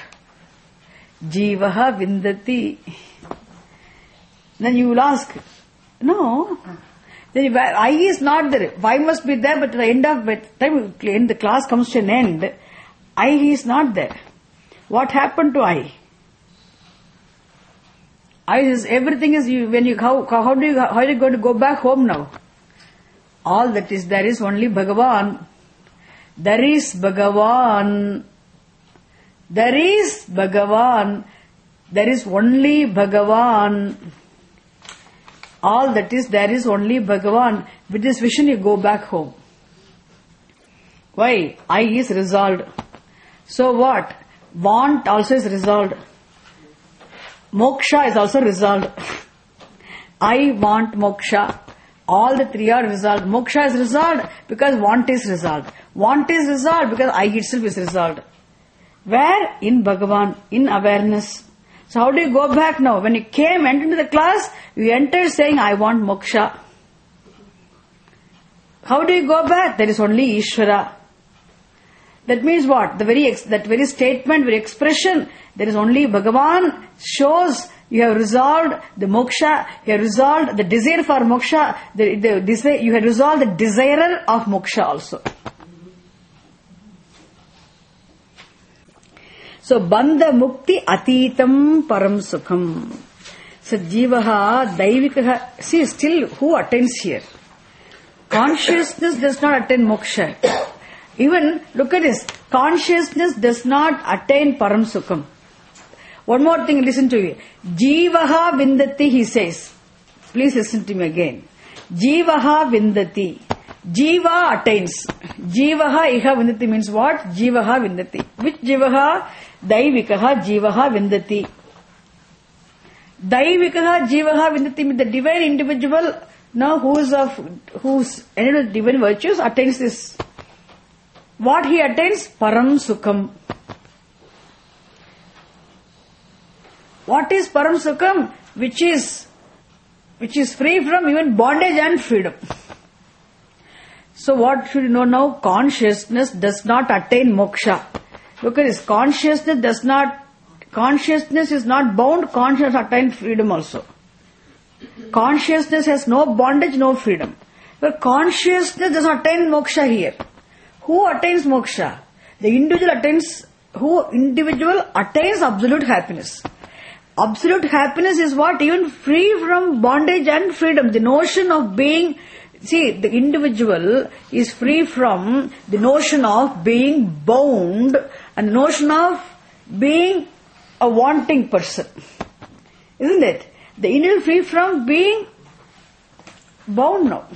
Jivaha vindati. Then you will ask, no. Then I is not there. I must be there, but at the end of the time the class comes to an end, I is not there. What happened to I? I is everything is you. When you how are you going to go back home now? All that is there is only Bhagavan. There is Bhagavan. There is Bhagavan. There is only Bhagavan. All that is there is only Bhagavan. With this vision you go back home. Why? I is resolved. So what? Want also is resolved. Moksha is also resolved. I want moksha. All the three are resolved. Moksha is resolved because want is resolved. Want is resolved because I itself is resolved. Where? In Bhagavan, in awareness. So how do you go back now? When you entered into the class, you entered saying, I want moksha. How do you go back? There is only Ishvara. That means what? That very statement, very expression, there is only Bhagavan shows you have resolved the moksha, you have resolved the desire for moksha, you have resolved the desirer of moksha also. So, bandha mukti atitam param sukham. So, jivaha, daivikaha, see still who attains here? Consciousness does not attain moksha. Even, look at this, consciousness does not attain param sukham. One more thing, listen to me. Jivaha vindati, he says. Please listen to me again. Jivaha vindati. Jiva attains. Jivaha iha vindati means what? Jivaha vindati. Which jivaha? Daivikaha jivaha vindati. Daivikaha jivaha vindati means the divine individual now whose divine virtues attains this. What he attains? Param Sukham. What is Param Sukham? Which is free from even bondage and freedom. So what should you know now? Consciousness does not attain moksha. Look at this. Consciousness is not bound. Consciousness attains freedom also. Consciousness has no bondage, no freedom. But consciousness does not attain moksha here. Who attains moksha? The individual attains absolute happiness. Absolute happiness is what? Even free from bondage and freedom. The notion of being, the individual is free from the notion of being bound and the notion of being a wanting person. Isn't it? The individual is free from being bound now.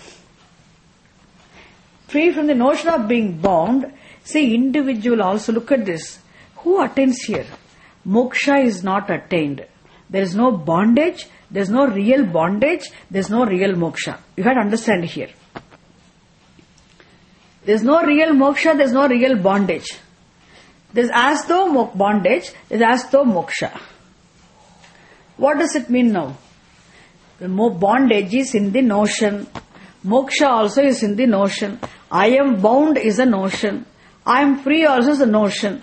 Free from the notion of being bound. See, individual also, look at this. Who attains here? Moksha is not attained. There is no bondage, there is no real bondage, there is no real moksha. You have to understand here. There is no real moksha, there is no real bondage. There is as though bondage, there is as though moksha. What does it mean now? The bondage is in the notion. Moksha also is in the notion. I am bound is a notion. I am free also is a notion.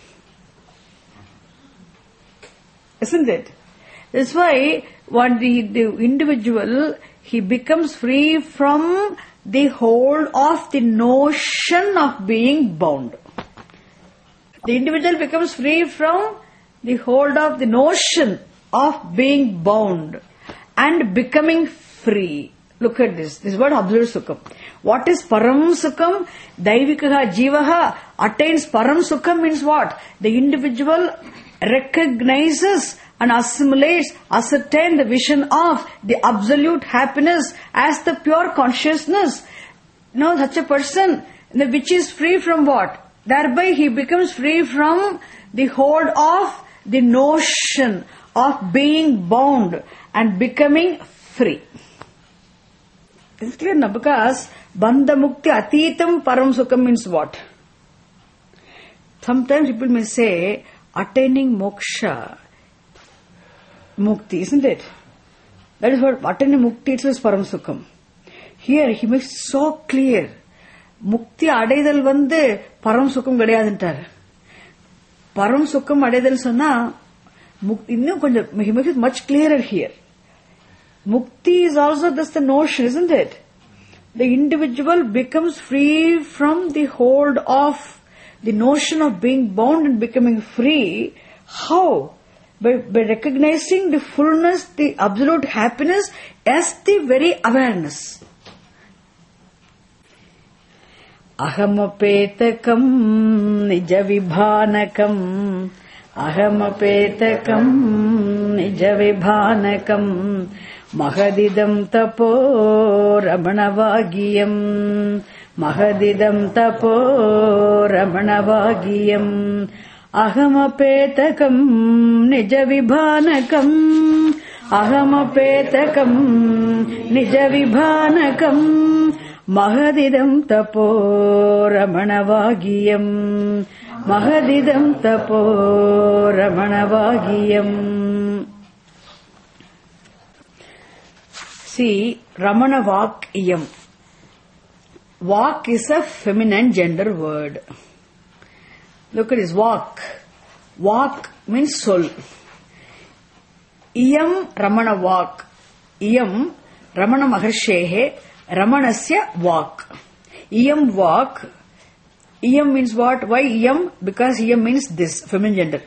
Isn't it? That's why when the individual, he becomes free from the hold of the notion of being bound. The individual becomes free from the hold of the notion of being bound and becoming free. Look at this. This is what absolute sukham. What is param sukham? Daivikaha jivaha attains param sukham means what? The individual recognizes and assimilates, ascertains the vision of the absolute happiness as the pure consciousness. No, such a person which is free from what? Thereby he becomes free from the hold of the notion of being bound and becoming free. It's clear now, because bandha mukti atitam param sukham means what? Sometimes people may say attaining moksha, mukti, isn't it? That is what attaining mukti itself is param sukham. Here he makes it so clear. Mukti அடைதல் param sukham கிடையாதுன்றார். Param sukham அடைதல் சொன்னா இன்னும் கொஞ்சம் he makes it much clearer here. Mukti is also just the notion, isn't it? The individual becomes free from the hold of the notion of being bound and becoming free. How? By recognizing the fullness, the absolute happiness as the very awareness. Ahamapetakam nijavibhanakam. Ahamapetakam nijavibhanakam. Mahadidam tapo ramanavagiyam. Mahadidam tapo ramanavagiyam. Ahamapetakam nijavibhanakam. Ahamapetakam nijavibhanakam. Mahadidam tapo ramanavagiyam. Mahadidam tapo ramanavagiyam. See, Ramana Vak Iyam. Vak is a feminine gender word. Look at this, Vak. Vak means soul. Iyam Ramana Vak. Iyam Ramana Maharshehe Ramanasya Vak. Iyam Vak. Iyam means what? Why Iyam? Because Iyam means this, feminine gender.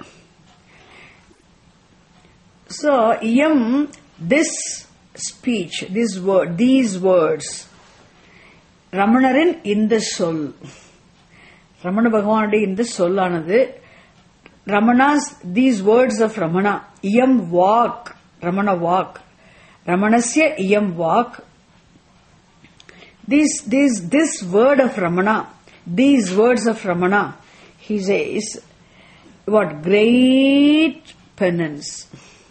So, Iyam, this speech, this word, these words, Ramanarin in the soul. Ramana Bhagavanade in the soul anadu. Ramana's, these words of Ramana, Iyam Vak, Ramana Vak. Ramanasya Iyam Vak. This word of Ramana, these words of Ramana, he says, what? Great penance.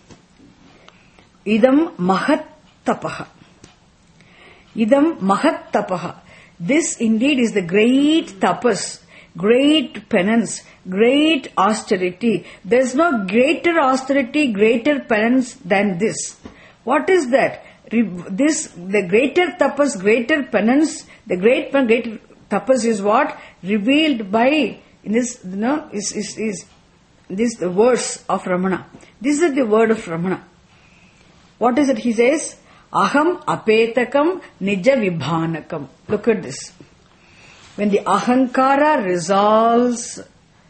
Idam mahat tapaha. Idam mahat tapaha. This indeed is the great tapas, great penance, great austerity. There is no greater austerity, greater penance than this. What is that? The greater tapas, greater penance, the greater tapas is what? Revealed by this, is this the verse of Ramana. This is the word of Ramana. What is it? He says, Aham apetakam nija vibhanakam. Look at this. When the ahankara resolves,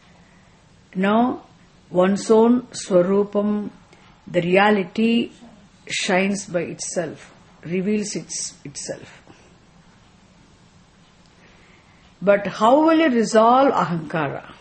one's own swarupam, the reality shines by itself, reveals itself. But how will you resolve ahankara?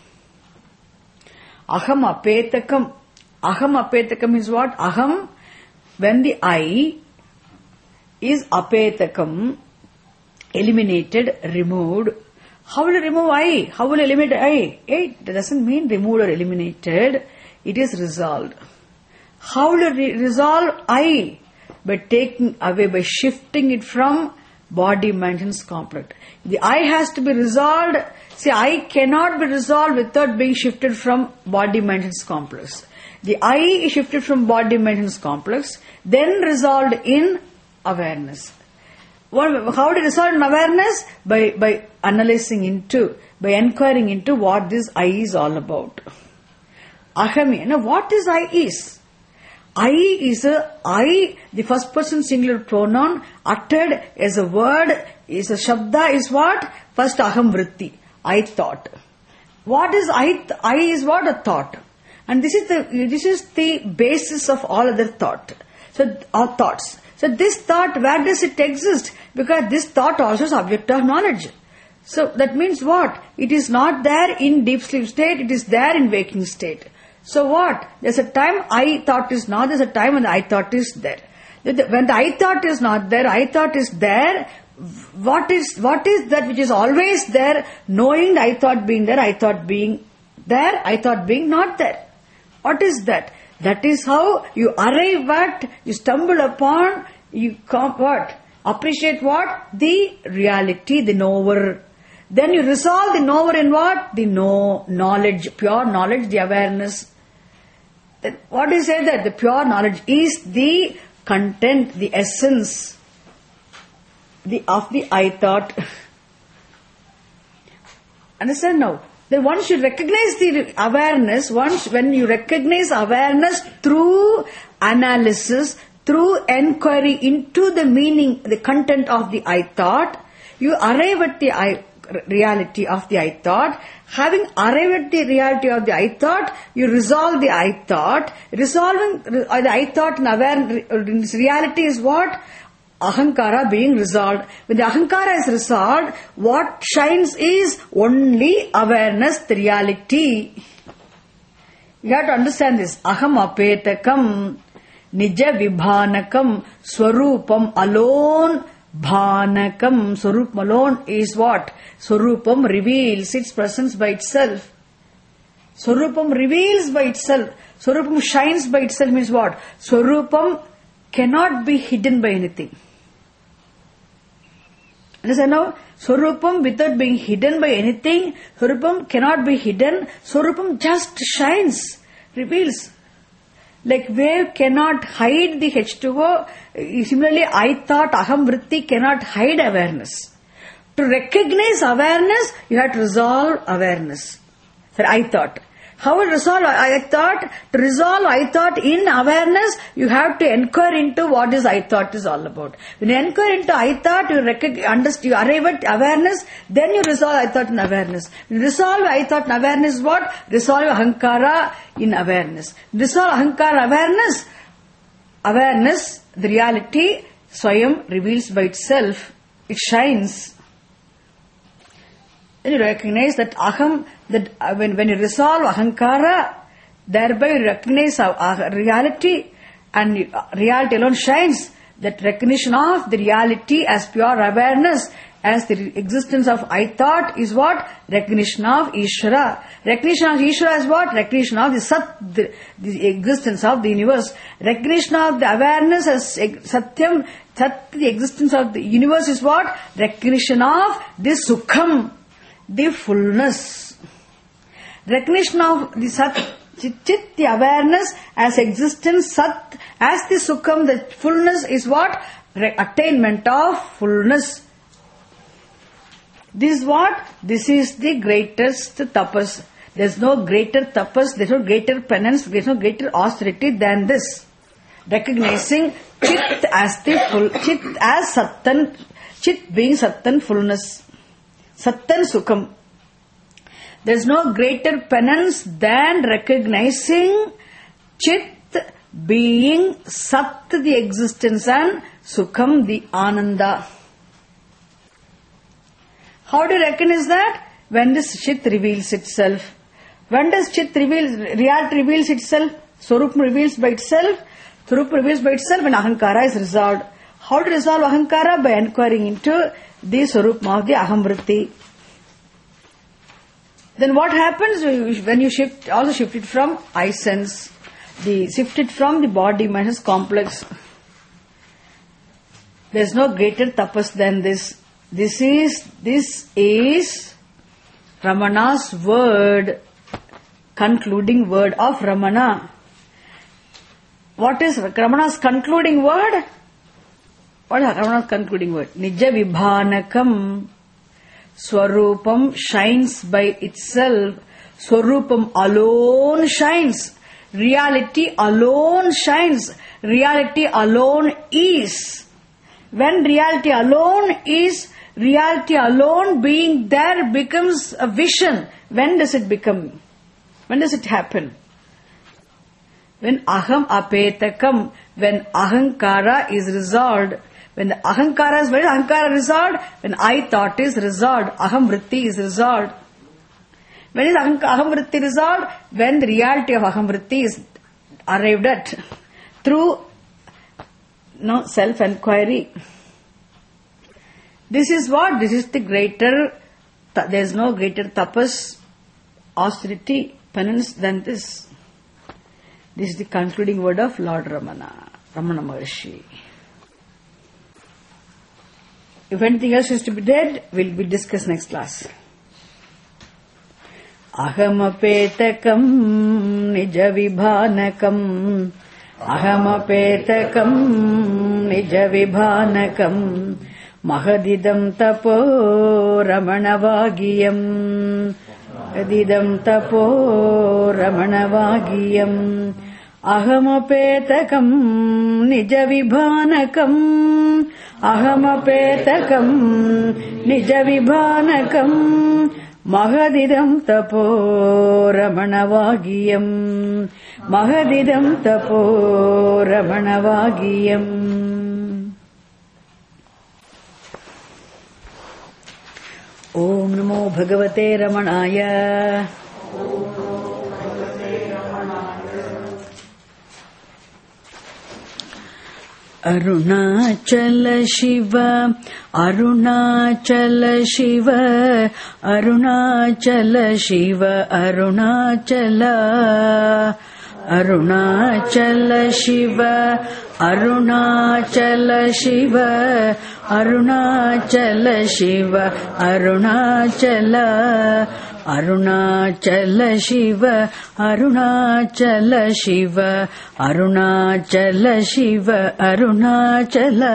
Aham apetakam. Aham apetakam is what? Aham, when the I is apetakam, eliminated, removed. How will you remove I? How will you eliminate I? It doesn't mean removed or eliminated. It is resolved. How will you resolve I? By taking away, by shifting it from body, mind and complex. The I has to be resolved. See, I cannot be resolved without being shifted from body, mind and complex. The I is shifted from body, mind and complex, then resolved in awareness. How to resolve in awareness? By analyzing into, by inquiring into what this I is all about. Ahami. Now, what is I is? I is the first person singular pronoun uttered as a word, is a shabda, is what? First aham vritti, I thought. What is I? I is what? A thought. And this is the basis of all other thought. So, our thoughts. So this thought, where does it exist? Because this thought also is object of knowledge. So that means what? It is not there in deep sleep state, it is there in waking state. So what? There's a time I thought is not, there's a time when the I thought is there. When the I thought is not there, I thought is there. What is that which is always there? Knowing the I thought being there, I thought being there, I thought being not there. What is that? That is how you arrive at, you stumble upon, you what? Appreciate what? The reality, the knower. Then you resolve the knower in what? The knowledge, pure knowledge, the awareness. What do you say that? The pure knowledge is the content, the essence of the I thought. Understand now? Then one should recognize the awareness. When you recognize awareness through analysis, through enquiry into the meaning, the content of the I thought, you arrive at the reality of the I thought. Having arrived at the reality of the I thought, you resolve the I thought. Resolving the I thought in awareness, reality is what? Ahankara being resolved. When the ahankara is resolved, what shines is only awareness, the reality. You have to understand this. Aham apetakam, nija vibhanakam, swarupam alone, bhanakam. Swarupam alone is what? Swarupam reveals its presence by itself. Swarupam reveals by itself. Swarupam shines by itself means what? Swarupam cannot be hidden by anything. Understand now? Swarupam without being hidden by anything, Swarupam cannot be hidden. Swarupam just shines, reveals. Like wave cannot hide the H2O, similarly I thought, aham vritti cannot hide awareness. To recognize awareness, you have to resolve awareness. So I thought. How will resolve I thought? To resolve I thought in awareness, you have to inquire into what is I thought is all about. When you inquire into I thought, you arrive at awareness, then you resolve I thought in awareness. When you resolve I thought in awareness, what? Resolve ahankara in awareness. Resolve ahankara awareness, the reality, Swayam reveals by itself, it shines. Then you recognize that aham, that when you resolve ahankara, thereby you recognize reality, and reality alone shines. That recognition of the reality as pure awareness as the existence of I thought is what? Recognition of Ishvara. Recognition of Ishvara is what? Recognition of the Sat, the existence of the universe. Recognition of the awareness as Satyam, Sat, the existence of the universe is what? Recognition of the Sukham, the fullness. Recognition of the Sat, Chit, the awareness as existence, Sat, as the Sukham, the fullness is what? Attainment of fullness. This is what? This is the greatest tapas. There is no greater tapas, there is no greater penance, there is no greater austerity than this. Recognizing Chit as the full, Chit as Sattan, Chit being Sattan fullness. Sattan Sukham. There is no greater penance than recognizing Chit being Sat, the existence, and Sukham, the Ananda. How do you recognize that? When this Chit reveals itself. When does Chit reveal, reality reveals itself? Swarup reveals by itself. Swarup reveals by itself when Ahankara is resolved. How to resolve Ahankara? By inquiring into the Swarup of the Ahamvritti. Then what happens when you shift it from I sense? Shift it from the body mind complex. There is no greater tapas than this. This is Ramana's word, concluding word of Ramana. What is Ramana's concluding word? What is Ramana's concluding word? Nija Vibhanakam. Swarupam shines by itself. Swarupam alone shines. Reality alone shines. Reality alone is. When reality alone is, reality alone being there becomes a vision. When does it become? When does it happen? When aham apetakam, when ahankara is resolved. When the ahankara is, when is ahankara resolved? When I thought is resolved, aham vritti is resolved. When is aham vritti resolved? When the reality of aham vritti is arrived at through self-enquiry. This is what? This is the greater, there is no greater tapas, austerity, penance than this. This is the concluding word of Lord Ramana Maharshi. If anything else is to be said, will be discussed next class. Ahamapetakam nija vibhanakam. Ahamapetakam nija vibhanakam. Mahadidam tapo ramanavagiyam. Mahadidam tapo ramanavagiyam. Ahamapetakam nija vibhanakam. Ahamapetakam nija vibhanakam. Mahadidam tapo ramanavagiyam. Mahadidam tapo ramanavagiyam. Om Namo Bhagavate Ramanaya. Arunachala Shiva, Arunachala Shiva, Arunachala Shiva, Arunachala, Arunachala Shiva, Arunachala Shiva, Arunachala Shiva, Arunachala, Arunachala Shiva, Arunachala Shiva, Arunachala Shiva, Arunachala,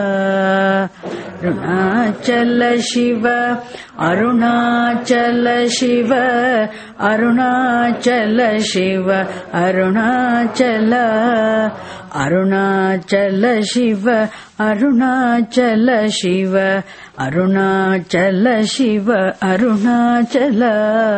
Arunachala Shiva, Arunachala Shiva, Arunachala Shiva, Arunachala, Arunachala Shiva, Arunachala Shiva, Arunachala Shiva, Arunachala,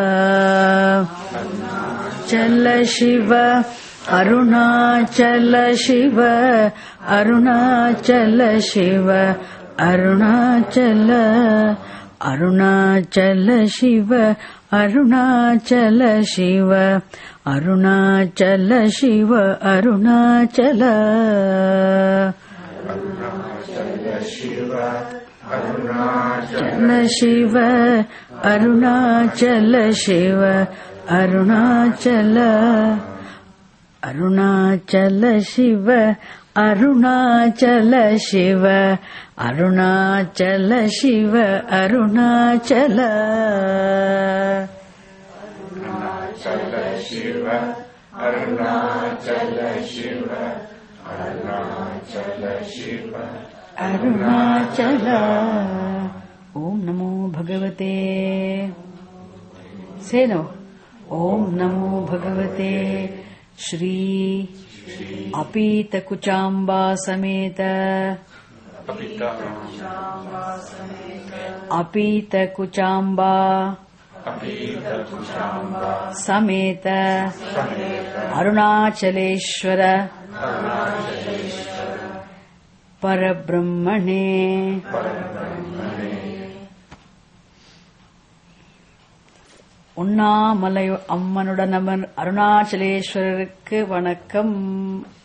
Chala Shiva, Arunachala Shiva, Arunachala Shiva, Arunachala, Arunachala Shiva, Arunachala Shiva, Arunachala Shiva, Arunachala, Arunachala Shiva, Arunachal சிவ அருணாச்சல சிவ அருணாச்சல அருணாச்சல சிவ அருணாச்சல சிவ அருணாச்சல சிவ அருணாச்சல அருணாச்சல சிவ அருணாச்சல சிவ அருணாச்சல சிவ அருணாச்சல. ஓம் நமோ பகவதே சேனோ. ஓம் நமோ பகவதே ஸ்ரீ अपीत कुचाम्बा समेत अपीत कुचाम्बा समेत अरुणाचलेश्वर परब्रह्मणे உண்ணாமலை அம்மனுடன் அருணாச்சலேஸ்வரருக்கு வணக்கம்.